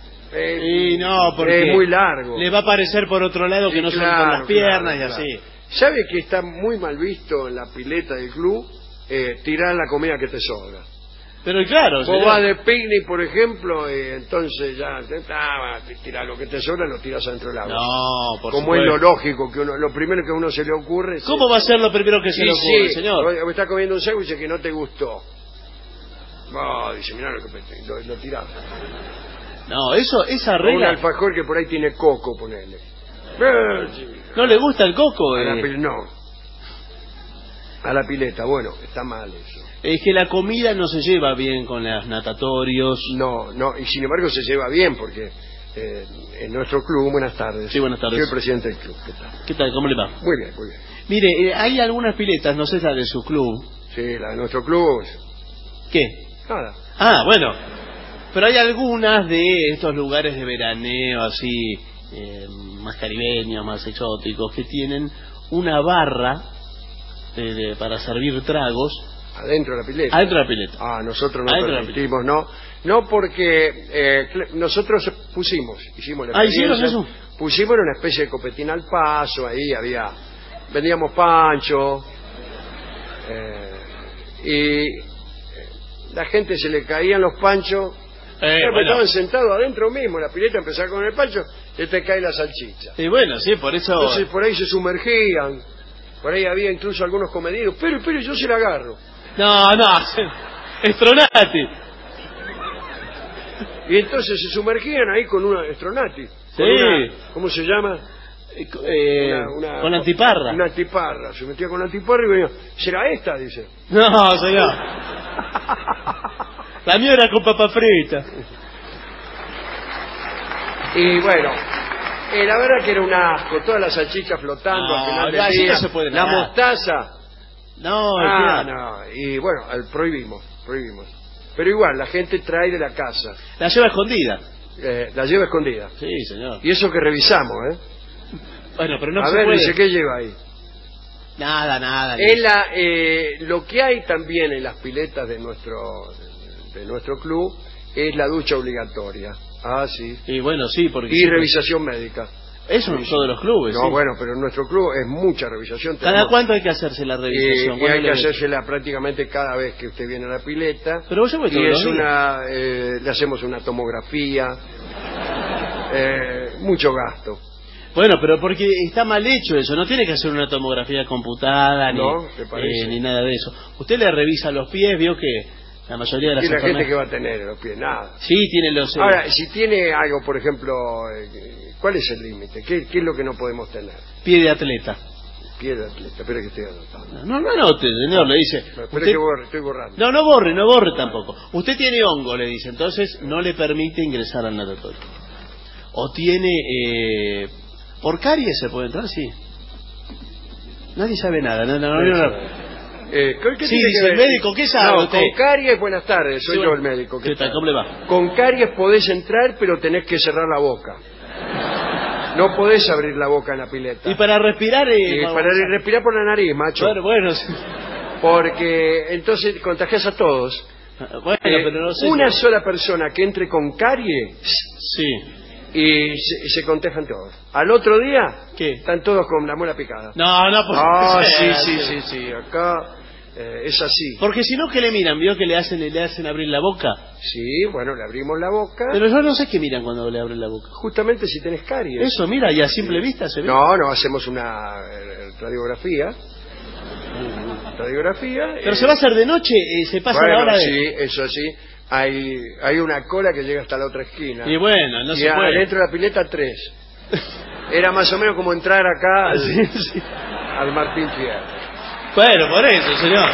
y no, porque
es muy largo.
Le va a aparecer por otro lado que no son con las piernas y así.
¿Sabe que está muy mal visto en la pileta del club tirar la comida que te sobra?
Pero claro,
vos vas de picnic, por ejemplo, entonces ya tirar lo que te sobra, lo tiras adentro del agua.
No, por
Como
supuesto.
es lo lógico, que lo primero que a uno se le ocurre...
¿Cómo va a ser lo primero que se le ocurre, señor?
Me está comiendo un sándwich que no te gustó. Dice, mirá lo que lo tirás.
No, esa
Un
regla...
alfajor que por ahí tiene coco, ponele.
¿No le gusta el coco?
No. A la pileta, bueno, está mal eso.
Es que la comida no se lleva bien con los natatorios.
No, y sin embargo se lleva bien porque en nuestro club, buenas tardes.
Sí, buenas tardes.
Soy el presidente del club. ¿Qué tal?
¿Qué tal? ¿Cómo le va?
Muy bien, muy bien.
Mire, hay algunas piletas, no sé la de su club.
Sí, la de nuestro club.
¿Qué?
Nada.
Bueno. Pero hay algunas de estos lugares de veraneo así, más caribeños, más exóticos, que tienen una barra para servir tragos.
¿Adentro de la pileta?
Adentro de la pileta.
Nosotros no permitimos, no porque nosotros hicimos la experiencia.
¿Hicieron eso?
Pusimos una especie de copetín al paso, ahí vendíamos pancho, y la gente se le caían los panchos. Estaban sentados adentro mismo, la pileta empezaba con el pancho, y te cae la salchicha.
Y bueno, sí, por eso...
Entonces por ahí se sumergían, por ahí había incluso algunos comedidos. Pero yo se la agarro.
No, Stronati.
Y entonces se sumergían ahí con una Stronati.
Sí.
¿Cómo se llama?
Con antiparra.
Una antiparra. Se metía con antiparra y venía, ¿será esta? Dice.
No, señor. La mía era con papa frita.
Y bueno, la verdad que era un asco. Todas las salchichas flotando al final del día.
No se puede
la mostaza.
No.
Y bueno, prohibimos. Pero igual, la gente trae de la casa.
La lleva escondida.
La lleva escondida.
Sí, señor.
Y eso que revisamos,
Bueno, pero no
se
puede.
Dice, ¿qué lleva ahí?
Nada.
Lo que hay también en las piletas de nuestro club es la ducha obligatoria. Sí.
Y bueno, sí, porque...
Y revisación médica.
Eso en todos los clubes.
No,
sí.
bueno, pero en nuestro club es mucha revisión.
¿Cada cuánto hay que hacerse la revisación?
Y hay que hacérsela prácticamente cada vez que usted viene a la pileta.
Pero vos
y es le hacemos una tomografía, mucho gasto.
Bueno, pero porque está mal hecho eso, no tiene que hacer una tomografía computada ni nada de eso. Usted le revisa los pies, vio que la mayoría de las
enfermedades... ¿Y la gente que va a tener en los pies? Nada.
Sí, tiene los...
Ahora, si tiene algo, por ejemplo, ¿cuál es el límite? ¿Qué es lo que no podemos tener?
Pie de atleta.
Pie de atleta, espera que estoy anotando.
No anote, señor, le dice...
Espera que estoy borrando.
No borre tampoco. Usted tiene hongo, le dice, entonces no le permite ingresar al natatorio. O tiene... ¿Por caries se puede entrar? Sí. Nadie sabe nada.
¿Qué
sí, dice el médico, ¿qué sabe usted?
Con caries, buenas tardes, soy yo el médico.
¿Qué tal? ¿Cómo le va?
Con caries podés entrar, pero tenés que cerrar la boca. No podés abrir la boca en la pileta.
Y para respirar...
para respirar por la nariz, macho.
Bueno.
Porque entonces contagias a todos.
Bueno, pero no sé
una sola persona que entre con carie...
Sí.
Y se contagian todos. Al otro día,
¿qué?
Están todos con la muela picada.
No, pues...
Sí. Acá es así.
Porque si no, ¿qué le miran? ¿Vio que le hacen abrir la boca?
Sí, bueno, le abrimos la boca.
Pero yo no sé qué miran cuando le abren la boca.
Justamente si tenés caries.
Eso, mira, y a simple vista se ve.
No, hacemos una radiografía.
Pero se va a hacer de noche, se pasa la hora de...
Sí, eso sí. Hay una cola que llega hasta la otra esquina.
Y bueno, no se puede.
Y adentro de la pileta 3. Era más o menos como entrar acá al Martín Fierro.
Bueno, por eso, señor.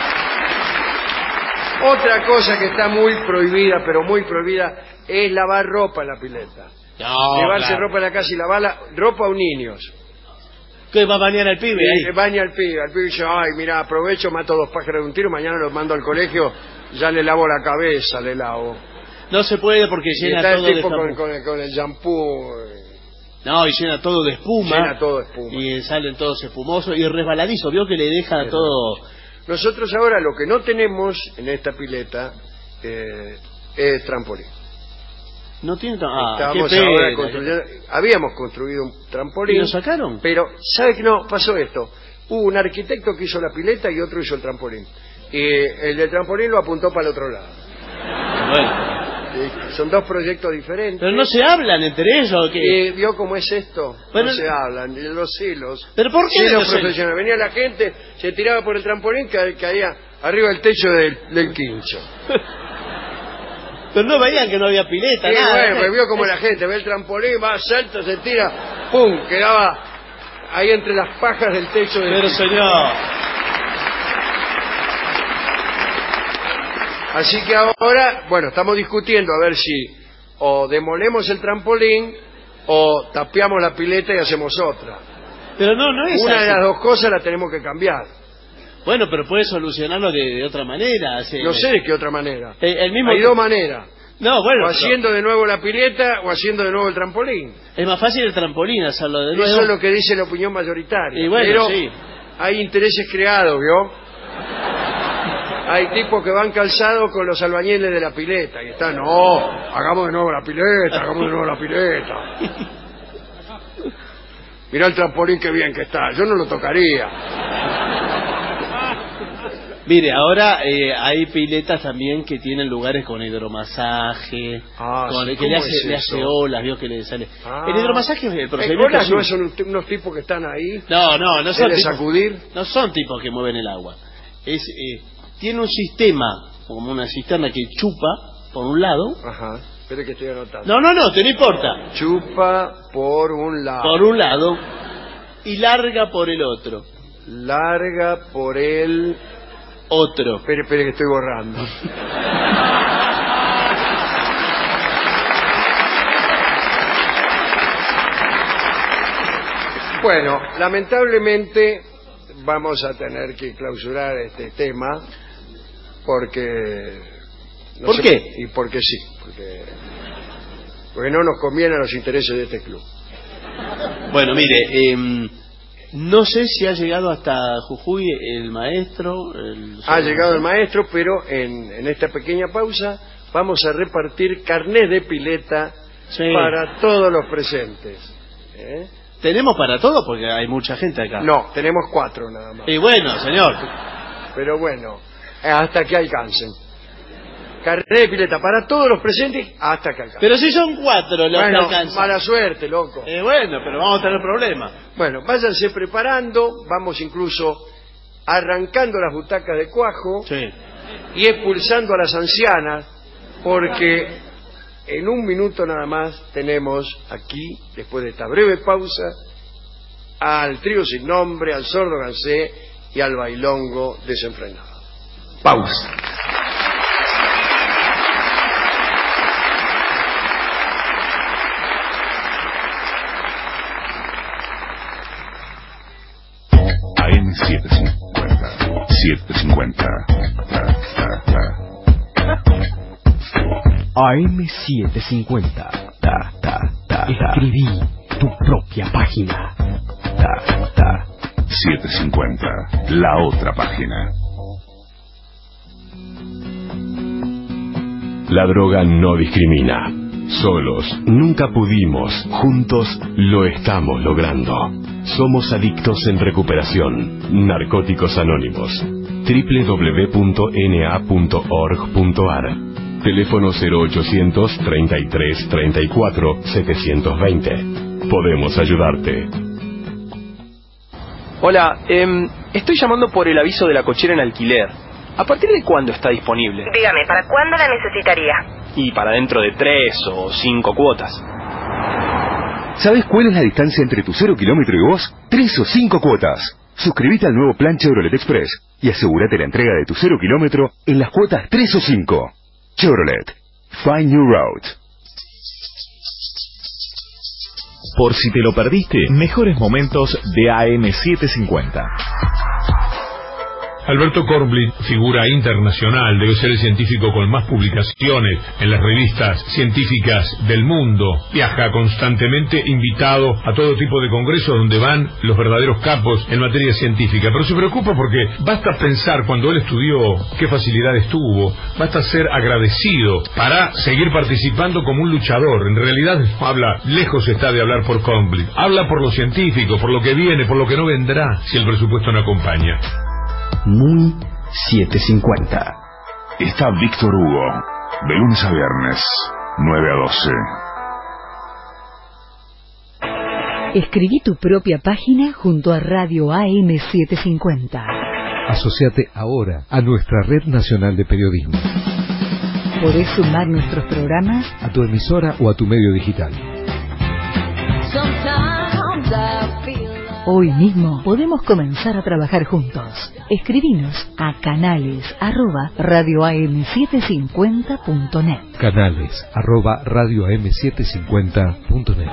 Otra cosa que está muy prohibida, pero muy prohibida, es lavar ropa en la pileta. Llevarse ropa en la casa y lavarla, ropa a niños.
¿Qué va a bañar al pibe ahí?
Baña al pibe dice, ay, mira, aprovecho, mato 2 pájaros de un tiro, mañana los mando al colegio, ya le lavo la cabeza, le lavo.
No se puede porque llena todo de espuma.
Con el shampoo.
No, y llena todo de espuma.
Llena todo de espuma.
Y salen todos espumosos y resbaladizo, vio que le deja todo...
Nosotros ahora lo que no tenemos en esta pileta es trampolín.
No tiene
Estamos ahora construyendo. Habíamos construido un trampolín.
¿Y lo sacaron?
Pero, ¿sabe qué? No, pasó esto. Hubo un arquitecto que hizo la pileta y otro hizo el trampolín. Y el del trampolín lo apuntó para el otro lado.
Bueno.
Son 2 proyectos diferentes.
Pero no se hablan entre ellos.
¿Vio cómo es esto?
Bueno,
no se hablan. Los celos.
¿Pero por qué
celos profesionales? Venía la gente, se tiraba por el trampolín, caía arriba del techo del quincho.
Pero no veían que no había pileta, nada.
Bueno, pues vio como la gente ve el trampolín, va, salta, se tira, ¡pum! Quedaba ahí entre las pajas del techo del
Pero
quincho.
señor...
Así que ahora, bueno, estamos discutiendo a ver si o demolemos el trampolín o tapiamos la pileta y hacemos otra.
Pero no es
Una
así.
de las 2 cosas la tenemos que cambiar.
Bueno, pero puede solucionarlo de otra manera.
No sé de qué otra manera.
Mismo
Hay 2 maneras.
No, bueno.
O haciendo de nuevo la pileta o haciendo de nuevo el trampolín.
Es más fácil el trampolín hacerlo de nuevo.
Eso es lo que dice la opinión mayoritaria.
Y bueno,
pero
sí.
Hay intereses creados, ¿vio? Hay tipos que van calzados con los albañiles de la pileta y están, no, hagamos de nuevo la pileta. Mirá el trampolín, qué bien que está. Yo no lo tocaría.
Mire, ahora hay piletas también que tienen lugares con hidromasaje, que le hace olas, vio que le sale. El hidromasaje es el procedimiento.
¿Olas no son unos tipos que están ahí?
No son tipos,
sacudir.
No son tipos que mueven el agua. Tiene un sistema, como una cisterna que chupa por un lado.
Ajá. Espere que estoy anotando.
No, te no importa.
Chupa por un lado.
Por un lado y larga por el otro.
Larga por el
otro.
Espere que estoy borrando. Bueno, lamentablemente vamos a tener que clausurar este tema porque...
¿Por qué?
Y porque sí, porque no nos conviene a los intereses de este club.
Bueno, mire, no sé si ha llegado hasta Jujuy el maestro.
Ha llegado el maestro, pero en esta pequeña pausa vamos a repartir carnet de pileta para todos los presentes.
¿Tenemos para todo? Porque hay mucha gente acá.
No, tenemos 4 nada más.
Y bueno, señor.
Pero bueno, hasta que alcancen. Carnet de pileta para todos los presentes hasta que alcancen.
Pero si son 4 los que alcanzan.
Mala suerte, loco.
Bueno, pero vamos a tener problemas.
Bueno, váyanse preparando. Vamos incluso arrancando las butacas de cuajo.
Sí.
Y expulsando a las ancianas. Porque en un minuto nada más tenemos aquí, después de esta breve pausa, al trío sin nombre, al sordo Gansé y al bailongo desenfrenado. Pausa.
AM750. Escribí
tu propia página.
750, la otra página.
La droga no discrimina. Solos nunca pudimos, juntos lo estamos logrando. Somos adictos en recuperación. Narcóticos Anónimos. www.na.org.ar. Teléfono 0800 33 34 720. Podemos ayudarte.
Hola, estoy llamando por el aviso de la cochera en alquiler. ¿A partir de cuándo está disponible?
Dígame, ¿para cuándo la necesitaría?
Y para dentro de 3 o 5 cuotas.
¿Sabes cuál es la distancia entre tu 0 kilómetro y vos? 3 o 5 cuotas. Suscríbete al nuevo plan Chevrolet Express y asegúrate la entrega de tu 0 kilómetro en las cuotas 3 o 5. Chevrolet. Find New Route.
Por si te lo perdiste, mejores momentos de AM750.
Alberto Kornblit, figura internacional, debe ser el científico con más publicaciones en las revistas científicas del mundo. Viaja constantemente invitado a todo tipo de congresos donde van los verdaderos capos en materia científica. Pero se preocupa porque basta pensar cuando él estudió qué facilidades tuvo, basta ser agradecido para seguir participando como un luchador. En realidad no habla, lejos está de hablar por Kornblit. Habla por lo científico, por lo que viene, por lo que no vendrá si el presupuesto no acompaña.
Muy 750.
Está Víctor Hugo, de lunes a viernes, 9 a 12.
Escribí tu propia página junto a Radio AM750.
Asociate ahora a nuestra Red Nacional de Periodismo.
Podés sumar nuestros programas
a tu emisora o a tu medio digital.
Hoy mismo podemos comenzar a trabajar juntos. Escribinos a canales@radioam750.net.
Canales@radioam750.net.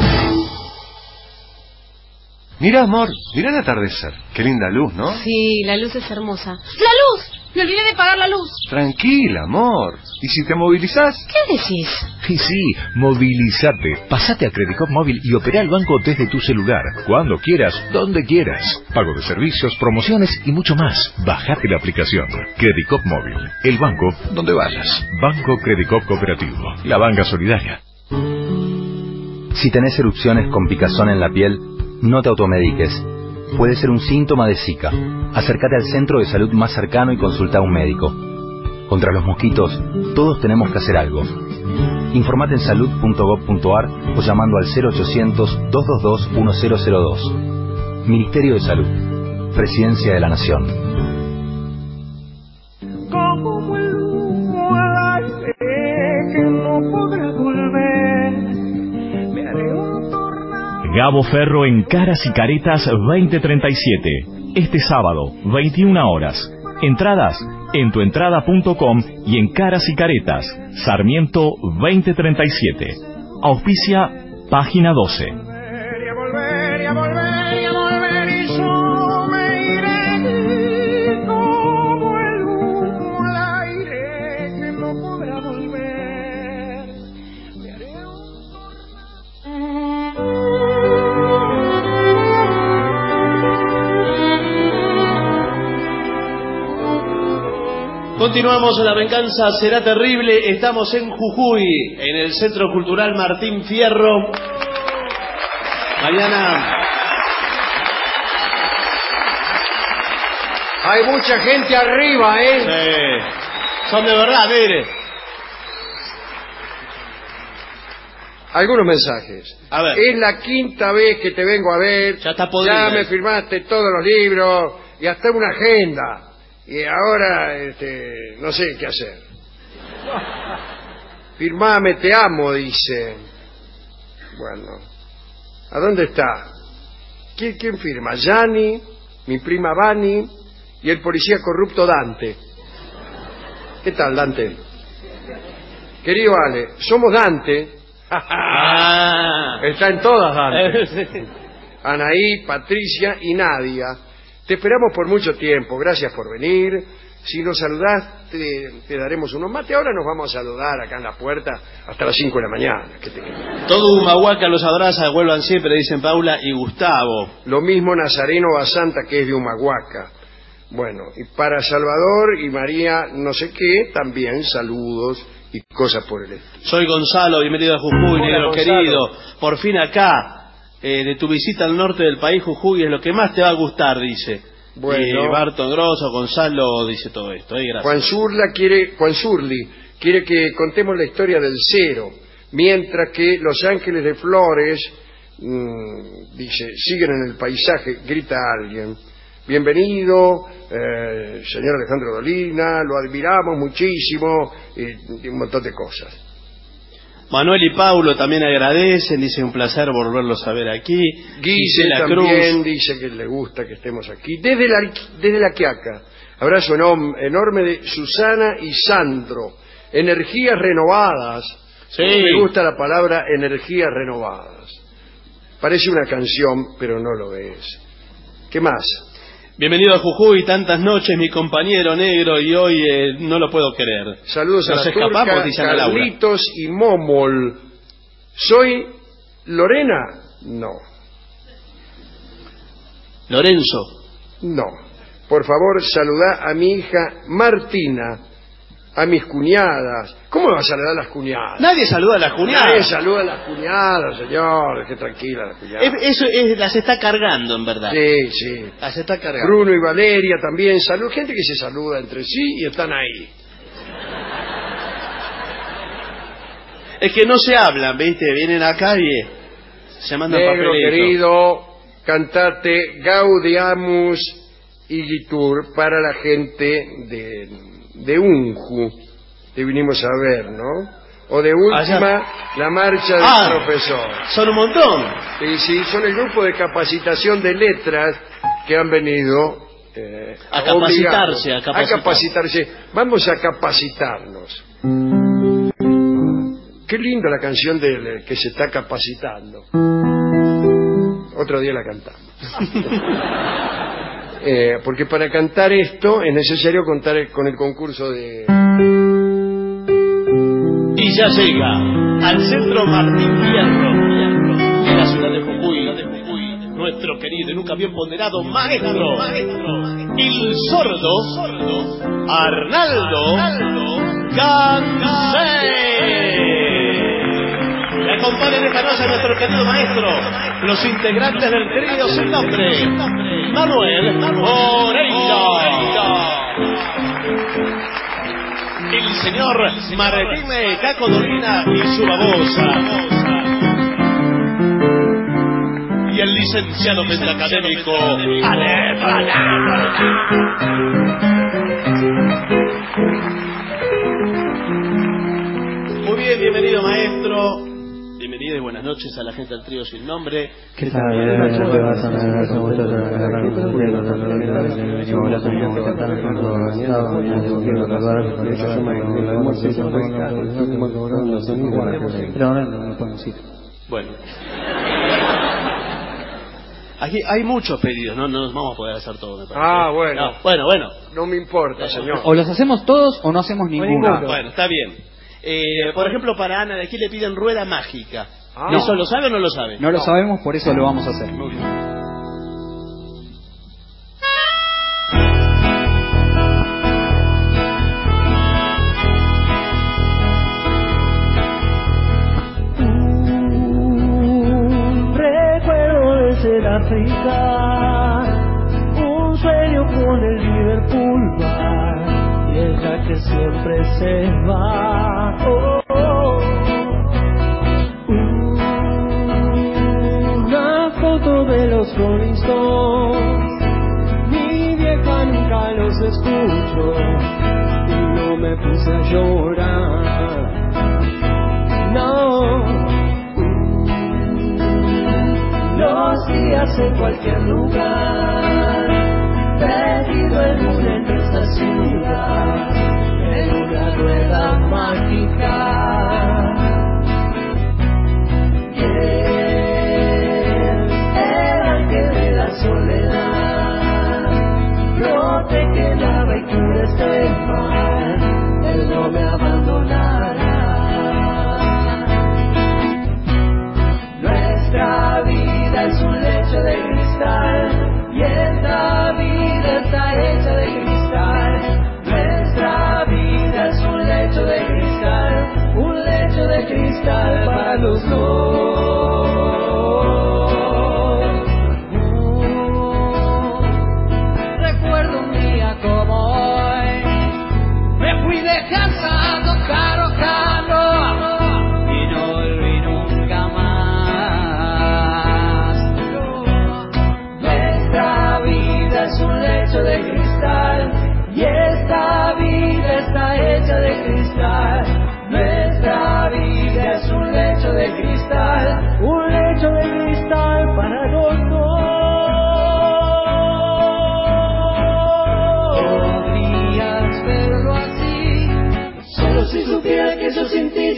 Mirá, amor, mirá el atardecer. Qué linda luz, ¿no?
Sí, la luz es hermosa. ¡La luz! Me olvidé de pagar la luz.
Tranquila, amor. ¿Y si te movilizás?
¿Qué decís?
Y sí, movilízate. Pasate a Credicop Móvil y opera el banco desde tu celular. Cuando quieras, donde quieras. Pago de servicios, promociones y mucho más. Bajate la aplicación. Credicop Móvil. El banco donde vayas. Banco Credicop Cooperativo. La banca solidaria.
Si tenés erupciones con picazón en la piel, no te automediques. Puede ser un síntoma de Zika. Acércate al centro de salud más cercano y consulta a un médico. Contra los mosquitos, todos tenemos que hacer algo. Informate en salud.gov.ar o llamando al 0800-222-1002. Ministerio de Salud. Presidencia de la Nación.
Como el humo al aire que no podrá volver, me haré un tornado.
Gabo Ferro en Caras y Caretas 2037. Este sábado, 21 horas. Entradas en tuentrada.com y en Caras y Caretas, Sarmiento 2037. Auspicia Página 12.
Y yo me iré como el humo al aire que no podrá volver. Me haré un
Continuamos, La Venganza Será Terrible. Estamos en Jujuy, en el Centro Cultural Martín Fierro. Mariana.
Hay mucha gente arriba, ¿eh?
Sí. Son de verdad, mire.
Algunos mensajes.
A ver.
Es la quinta vez que te vengo a ver.
Ya está podrida.
Ya me firmaste todos los libros y hasta una agenda. Y ahora, no sé qué hacer. Firmame, te amo, dice. Bueno, ¿a dónde está? ¿Quién firma? Yani, mi prima Vani y el policía corrupto Dante. ¿Qué tal, Dante? Querido Ale, somos Dante. Está en todas, Dante. Anaí, Patricia y Nadia. Te esperamos por mucho tiempo. Gracias por venir. Si nos saludás, te daremos unos mates. Ahora nos vamos a saludar acá en la puerta hasta las 5 de la mañana. ¿Qué te queda?
Todo Humahuaca los abraza, vuelvan siempre, dicen Paula y Gustavo.
Lo mismo Nazareno Basanta, que es de Humahuaca. Bueno, y para Salvador y María no sé qué, también saludos y cosas por el estilo.
Soy Gonzalo, bienvenido a Jujuy,
Hola,
negro
Gonzalo.
querido. Por fin acá, de tu visita al norte del país, Jujuy, es lo que más te va a gustar, dice.
Bueno.
Barton Grosso, Gonzalo dice todo esto. Gracias.
Juan Surli quiere que contemos la historia del cero, mientras que Los Ángeles de Flores, dice, siguen en el paisaje, grita alguien. Bienvenido, señor Alejandro Dolina, lo admiramos muchísimo, y un montón de cosas.
Manuel y Paulo también agradecen, dice un placer volverlos a ver aquí.
Guise también dice que le gusta que estemos aquí. Desde la Quiaca, abrazo enorme de Susana y Sandro. Energías renovadas.
Sí.
Me gusta la palabra energías renovadas. Parece una canción, pero no lo es. ¿Qué más?
Bienvenido a Jujuy, tantas noches, mi compañero negro, y hoy no lo puedo creer.
Saludos a
Nos
la
escapamos,
Turca,
dice Ana Laura.
Carlitos y Momol. ¿Soy Lorena? No.
Lorenzo.
No. Por favor, saludá a mi hija Martina, a mis cuñadas. ¿Cómo me va a saludar a las cuñadas?
Nadie saluda a las cuñadas.
Nadie saluda a las cuñadas, señor. Que tranquila las cuñadas.
Eso las está cargando, en verdad.
Sí, sí.
Las está cargando.
Bruno y Valeria también. Gente que se saluda entre sí y están ahí.
Es que no se hablan, ¿viste? Vienen acá y se mandan
Negro
papelitos.
querido, cantate Gaudiamus Igitur para la gente de Unju. Te vinimos a ver, ¿no? O de última, la marcha del profesor.
Son un montón.
Sí, son el grupo de capacitación de letras que han venido
a capacitarse,
a capacitarse. Vamos a capacitarnos. Qué linda la canción de que se está capacitando. Otro día la cantamos. Porque para cantar esto es necesario contar con el concurso de...
Y ya llega al centro Martín Fierro, de la ciudad de Jujuy, nuestro querido y nunca bien ponderado maestro, el sordo Arnaldo Gansé. Le acompañan esta noche a nuestro querido maestro, los integrantes del trío sin nombre, Manuel Moreira, el señor Martín Caco Dolina y su babosa, y el licenciado académico Muy bien, bienvenido maestro. Bienvenido y buenas noches a la gente del trío sin nombre.
¿Qué tal?
Bueno. Aquí hay muchos pedidos, no nos vamos a poder hacer todo, me parece.
Bueno.
No, bueno.
No me importa, señor.
O los hacemos todos o no hacemos ninguno.
Bueno, está bien. Por ejemplo, para Ana de aquí le piden rueda mágica.
No.
¿Eso lo sabe o no lo sabe?
No lo sabemos, por eso lo vamos a hacer.
Muy bien.
África, un sueño con el Liverpool bar y ella que siempre se va. Una foto de los Rolling Stones, mi vieja nunca los escucho y no me puse a llorar. No. Los días en cualquier lugar, perdido en una inmensa ciudad, en una rueda mágica. El ángel de la soledad, brote que lava y cura este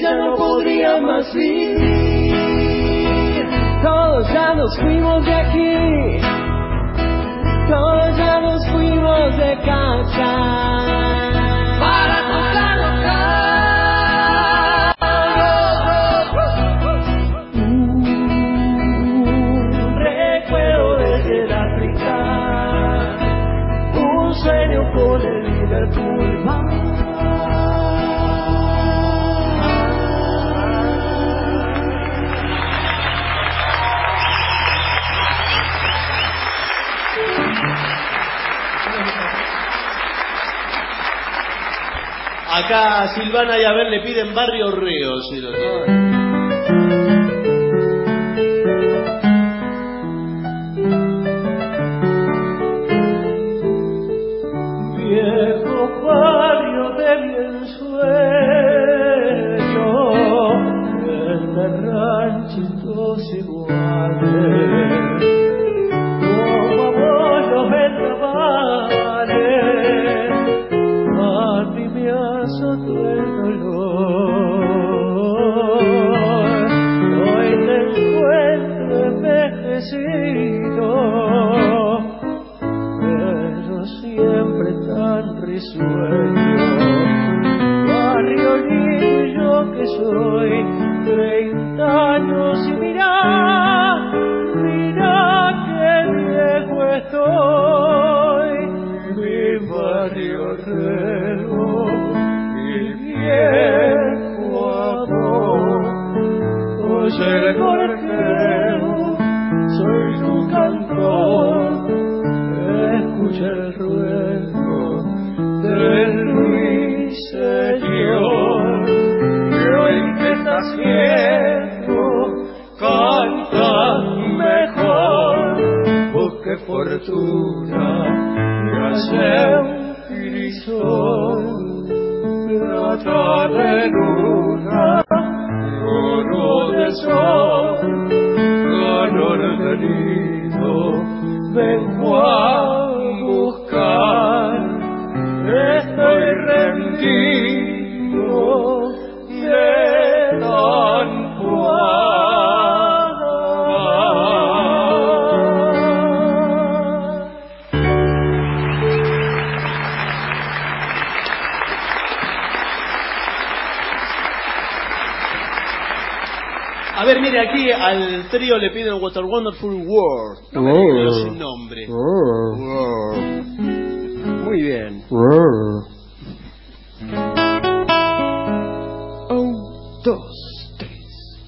ya no podría más vivir. Todos ya nos fuimos de aquí, todos ya nos fuimos de casa para tocar recuerdo desde el África, un sueño por el Liverpool.
Acá a Silvana y a Abel le piden Barrio Río, si lo saben.
Viejo barrio de mi ensueño, entre ranchitos iguales, como abuelos vendavales, a ti me azotó el dolor. Hoy te encuentro envejecido, pero siempre tan risueño. Barrio lindo y yo que soy 30 años y mira que viejo estoy. Mi barrio reloj, mi viejo amor. Oye el gorjeo, soy tu cantor. Escucha el ruego del ruiseñor, que hoy que estás viejo cantas mejor. Busque fortuna y hace un crisol, plata de luna, oro de sol, calor de nido. Vengo a buscar, estoy rendido de tanto
A ver, mire, aquí al trío le piden What a Wonderful World. No me digan sin nombre. Muy bien. Un, dos, tres.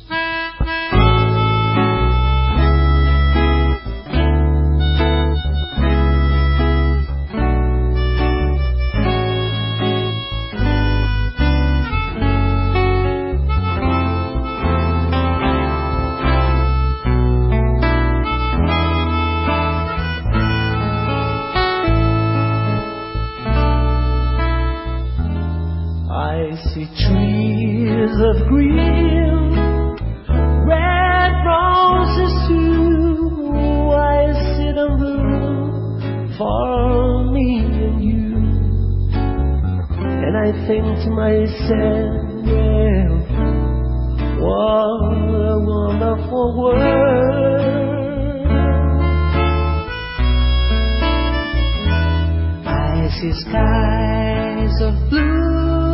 I see trees of green, red roses too. I see them blue for me and you, and I think to myself, well, what a wonderful world. I see skies of blue,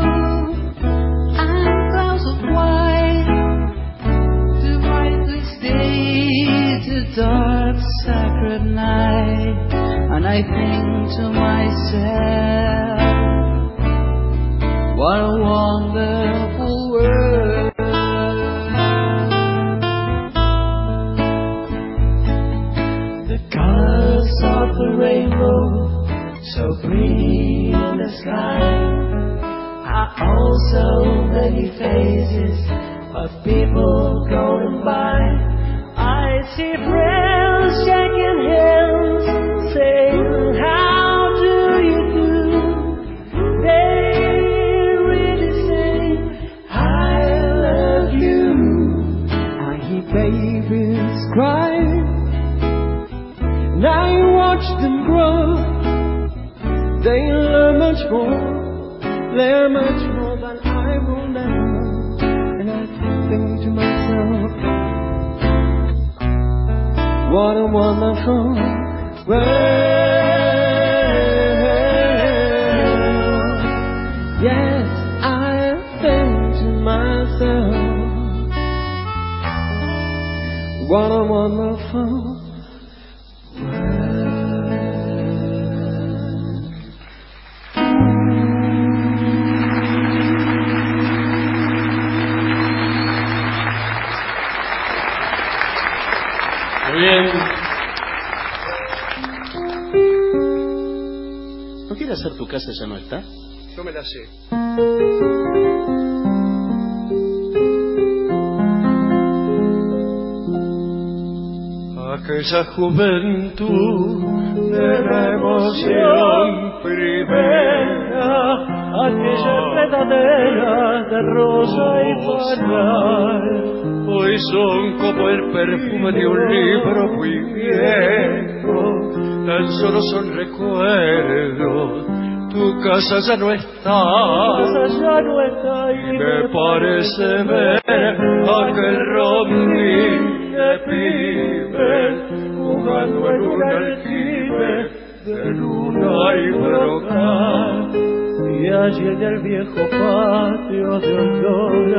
dark sacred night, and I think to myself, what a wonderful world. The colors of the rainbow, so pretty in the sky, are also many faces of people going by. I see friends shaking hands, saying, how do you do? They really say, I love you. I hear babies cry, and I watch them grow. They learn much more than I will never know. What a wonderful world. Yes, I think to myself, what a wonderful
Bien. ¿No quiere hacer tu casa ya no está?
Yo me la sé.
Aquella juventud de la emoción primera, aquella enredadera de rosa y panal, hoy son como el perfume de un libro muy viejo, tan solo son recuerdos. Tu casa ya no está, y me parece ver aquel rondín de pibes jugando en un aljibe de luna y brocal. Y allí en el viejo patio de Honduras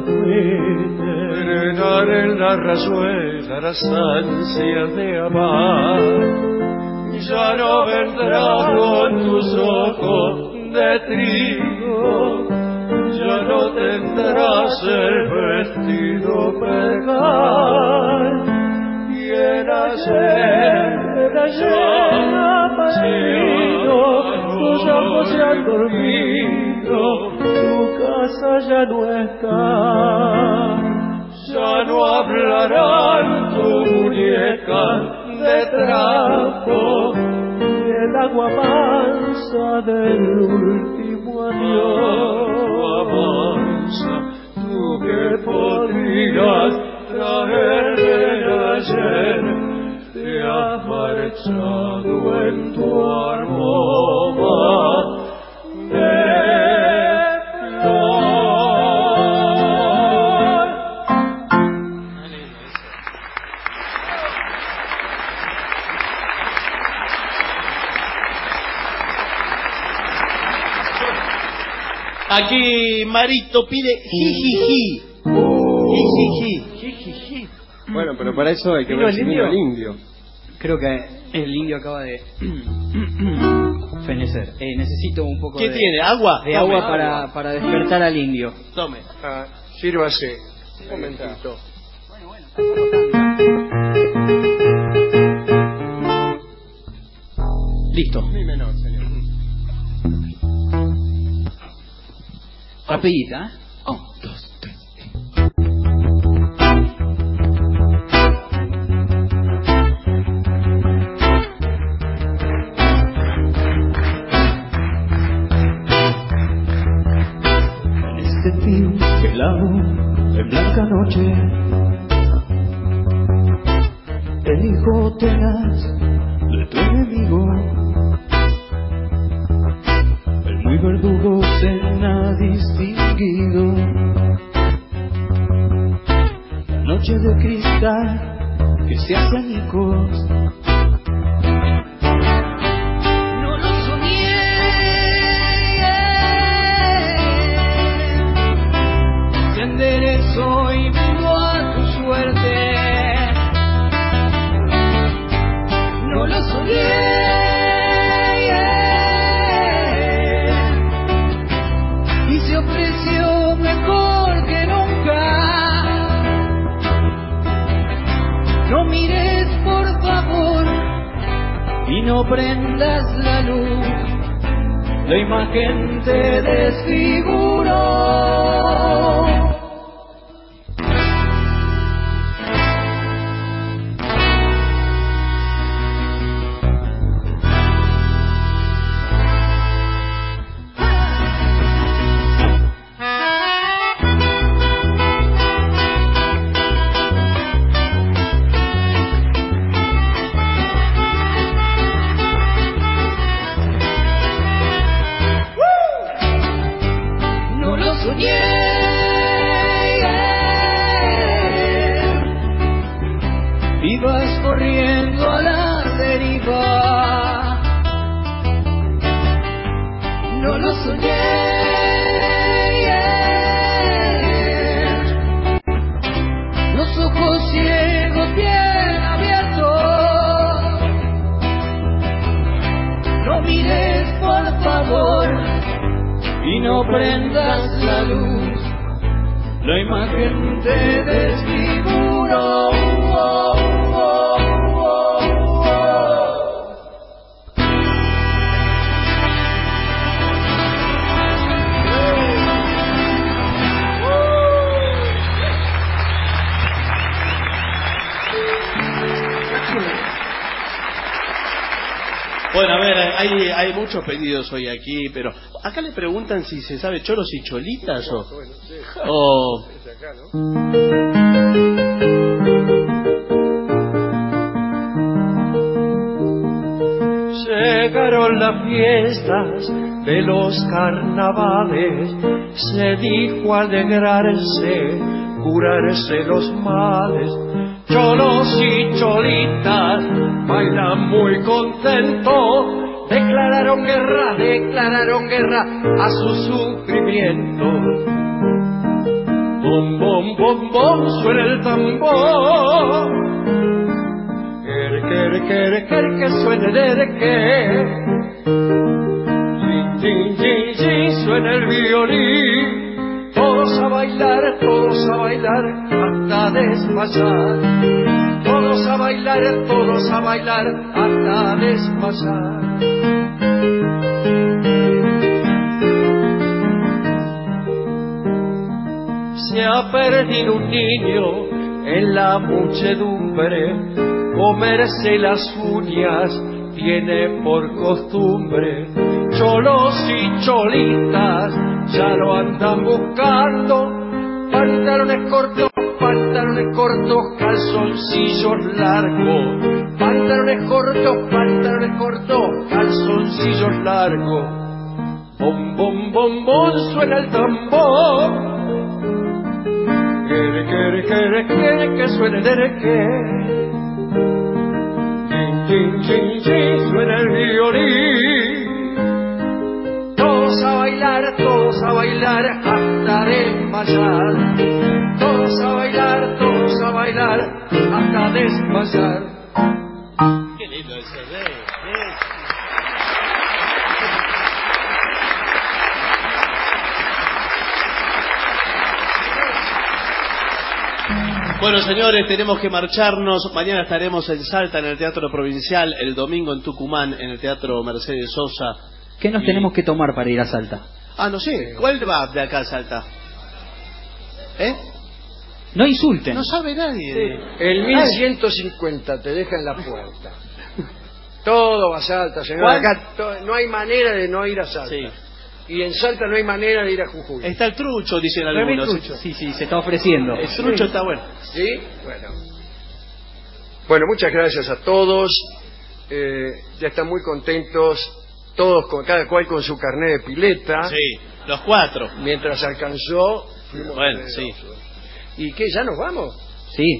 frenar en la rayuela las ansias de amar. Ya no vendrás con tus ojos de trigo, ya no tendrás el vestido percal, y el ayer ha partido, tus ojos se han dormido, tu casa ya no está. Ya no hablarán tu muñeca de trapo y el agua mansa del último adiós. Avanza, tú que podrías traerme el ayer, te has marchado en tu aroma de flor.
Aquí Marito pide jijiji. Jijiji.
Bueno, pero para eso hay que ver si vino el indio. Creo que el indio acaba de fenecer. Necesito un poco
¿Qué tiene? ¿Agua?
De agua para despertar al indio.
Tome. Sírvase. Un momentito.
Listo.
Mi menor, señor.
Rapidita, ¿eh?
1, 2, 3.
En este fin helado de blanca noche, el hijo tenaz de tu enemigo, el muy verdugo cena distinguido, la noche de cristal que se hace añicos.
No lo soñé, se enderezó y vengo a tu suerte. No lo soñé, y se ofreció mejor que nunca. No mires por favor y no prendas la luz, la imagen te desfiguró. No lo soñé, no lo soñé. Los ojos ciegos bien abiertos, no mires por favor y no prendas la luz, la imagen te desfiguró.
Bueno, a ver, hay muchos pedidos hoy aquí, pero acá le preguntan si se sabe choros y cholitas o...
Llegaron las fiestas de los carnavales, se dijo alegrarse, curarse los males. Cholos y cholitas bailan muy contentos, declararon guerra a su sufrimiento. Bom, bom, bom, bom, suena el tambor. Que suene que. Chin, chin, chin, suena el violín. Todos a bailar hasta desmayar. Todos a bailar hasta desmayar. Se ha perdido un niño en la muchedumbre, comerse las uñas tiene por costumbre. Cholos y cholitas ya lo andan buscando, pantalones cortos, calzoncillos largos. Pantalones cortos, calzoncillos largos. Bom, bom, bom, bom, suena el tambor. Que suene que. Chin, chin, chin, suena el violín. Todos a bailar hasta desmayar. Todos a bailar hasta desmayar.
Qué lindo ese Bueno, señores, tenemos que marcharnos. Mañana estaremos en Salta, en el Teatro Provincial. El domingo en Tucumán, en el Teatro Mercedes Sosa.
¿Qué nos tenemos que tomar para ir a Salta?
Ah, no sé. ¿Cuál va de acá a Salta?
No insulten.
No sabe nadie.
Sí. El 1150 te deja en la puerta. Todo va a Salta, señor. Acá no hay manera de no ir a Salta. Sí. Y en Salta no hay manera de ir a Jujuy.
Está el trucho, dicen algunos.
Sí, se está ofreciendo.
El trucho está bueno.
¿Sí? Bueno, muchas gracias a todos. Ya están muy contentos. Todos, cada cual con su carnet de pileta.
Sí, los 4.
Mientras alcanzó.
Bueno, sí.
¿Y qué? ¿Ya nos vamos?
Sí.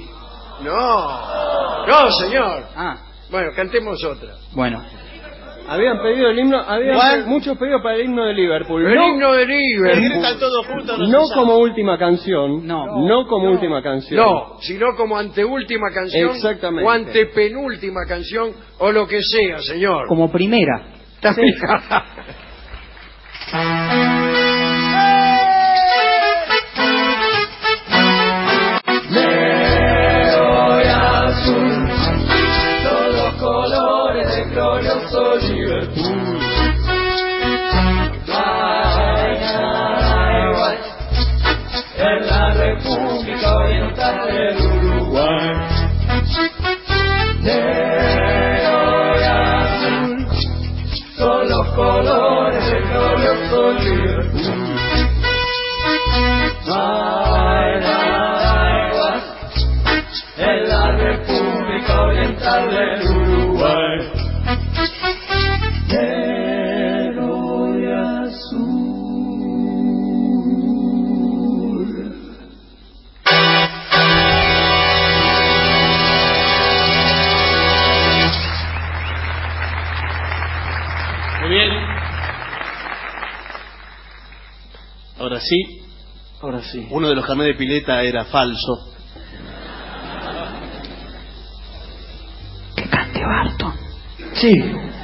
No, señor. Bueno, cantemos otra.
Bueno.
Habían pedido el himno, muchos pedidos para el himno de Liverpool.
El himno de Liverpool.
Están todos juntos,
no como última canción. No como última canción.
No, sino como anteúltima canción.
Exactamente.
O antepenúltima canción, o lo que sea, señor.
Como primera.
Sí.
Negro y azul, todos colores de glorioso Liverpool. Igual en la República Oriental del Uruguay. Negro y azul, son los colores del glorioso Liverpool. En la República Oriental del Uruguay. Negro y azul.
Ahora sí.
Ahora sí.
Uno de los carnets de pileta era falso.
Que cante Barton.
Sí.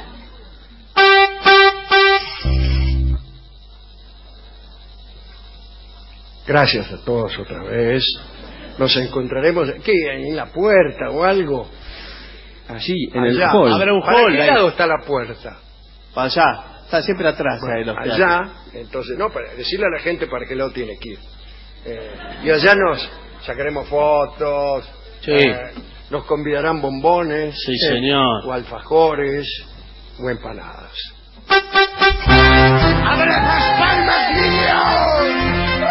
Gracias a todos otra vez. Nos encontraremos aquí, en la puerta o algo.
Allí, en
allá.
el hall.
Habrá un
¿Para
hall
qué
ahí.
lado está la puerta?
Para allá. Está siempre atrás.
Bueno,
ahí los
allá,
teatros.
entonces, no, para decirle a la gente para qué lado tiene que ir. Y allá nos sacaremos fotos.
Sí.
Nos convidarán bombones.
Sí, señor.
O alfajores. O empanadas.
¡Abre las palmas, niños!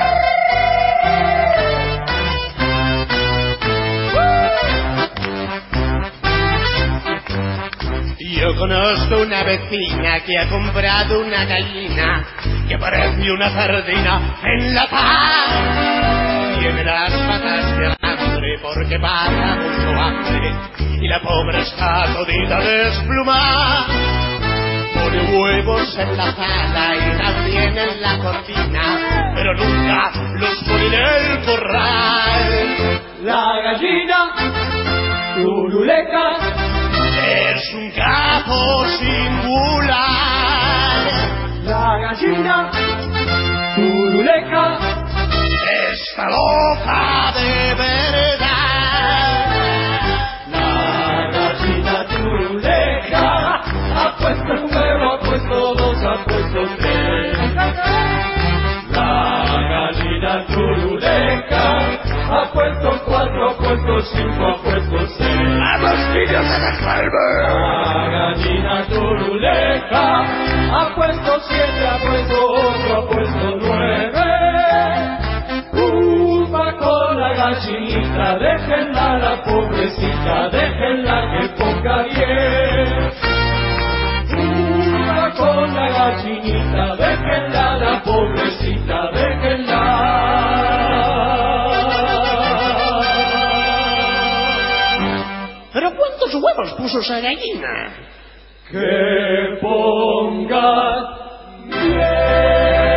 Yo conozco una vecina que ha comprado una gallina que parece una sardina enlatada. Tiene las patas de hambre porque pasa mucho hambre y la pobre está todita desplumada. Pone huevos en la sala y también en la cortina, pero nunca los pone en el corral.
La gallina turuleca
es un caso singular.
La gallina turuleca
está loca de verdad.
La gallina turuleca ha puesto un huevo, ha puesto dos, ha puesto tres. La gallina turuleca ha puesto cuatro, ha puesto cinco, ha puesto seis.
¡Vamos, niños, a la calma!
La gallina turuleca ha puesto siete, ha puesto ocho, ha puesto nueve. Va con la gallinita, déjenla la pobrecita, déjenla que ponga bien. Va con la gallinita, déjenla la pobrecita, déjenla.
¿Pero cuántos huevos puso esa gallina?
Que ponga bien.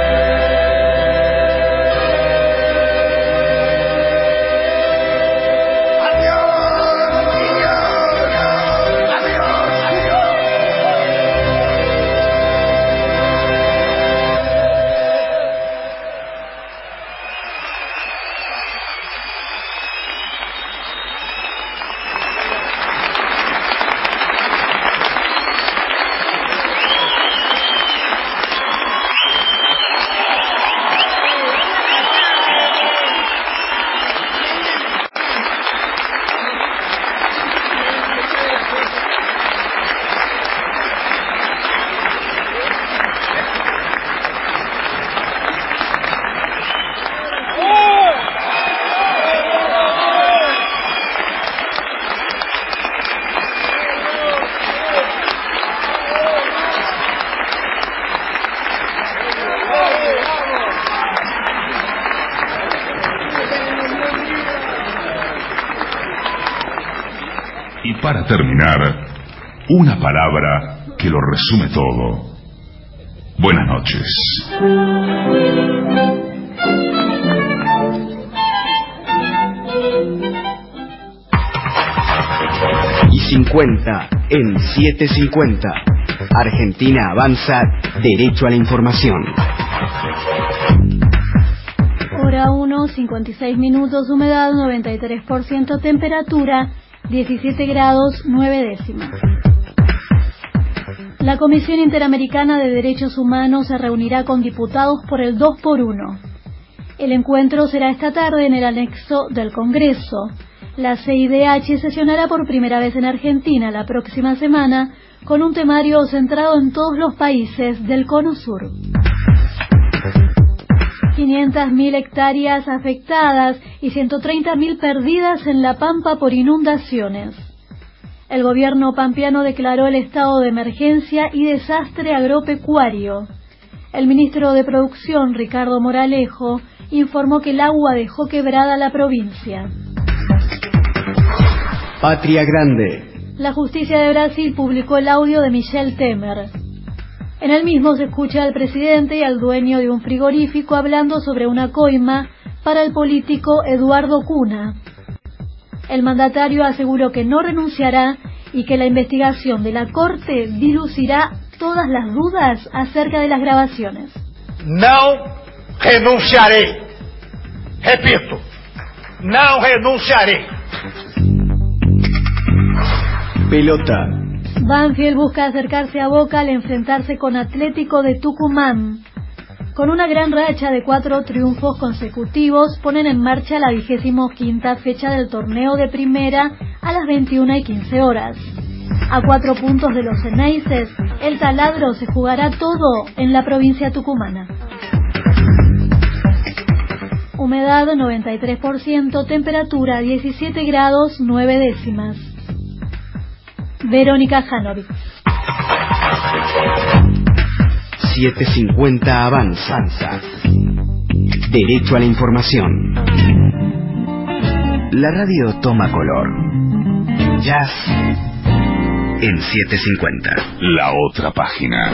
Y para terminar, una palabra que lo resume todo. Buenas noches.
50 en 750. Argentina avanza, derecho a la información.
Hora 1, 56 minutos, humedad 93%, temperatura 17 grados 9 décimas. La Comisión Interamericana de Derechos Humanos se reunirá con diputados por el 2x1. El encuentro será esta tarde en el anexo del Congreso. La CIDH sesionará por primera vez en Argentina la próxima semana con un temario centrado en todos los países del Cono Sur. 500.000 hectáreas afectadas y 130.000 perdidas en La Pampa por inundaciones. El gobierno pampeano declaró el estado de emergencia y desastre agropecuario. El ministro de Producción, Ricardo Moralejo, informó que el agua dejó quebrada la provincia.
Patria Grande.
La justicia de Brasil publicó el audio de Michel Temer. En el mismo se escucha al presidente y al dueño de un frigorífico hablando sobre una coima para el político Eduardo Cunha. El mandatario aseguró que no renunciará y que la investigación de la Corte dilucidará todas las dudas acerca de las grabaciones.
Não renunciarei. Repito, não renunciarei.
Pelota.
Banfield busca acercarse a Boca al enfrentarse con Atlético de Tucumán. Con una gran racha de 4 triunfos consecutivos, ponen en marcha la 25ª fecha del torneo de primera a las 21:15 horas. A 4 puntos de los Ceneices, el taladro se jugará todo en la provincia tucumana. Humedad 93%, temperatura 17 grados 9 décimas. Verónica Janovic.
750 Avanza. Derecho a la información. La radio toma color. Jazz en 750.
La otra página.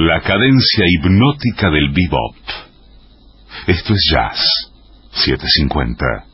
La cadencia hipnótica del bebop. Esto es Jazz 750.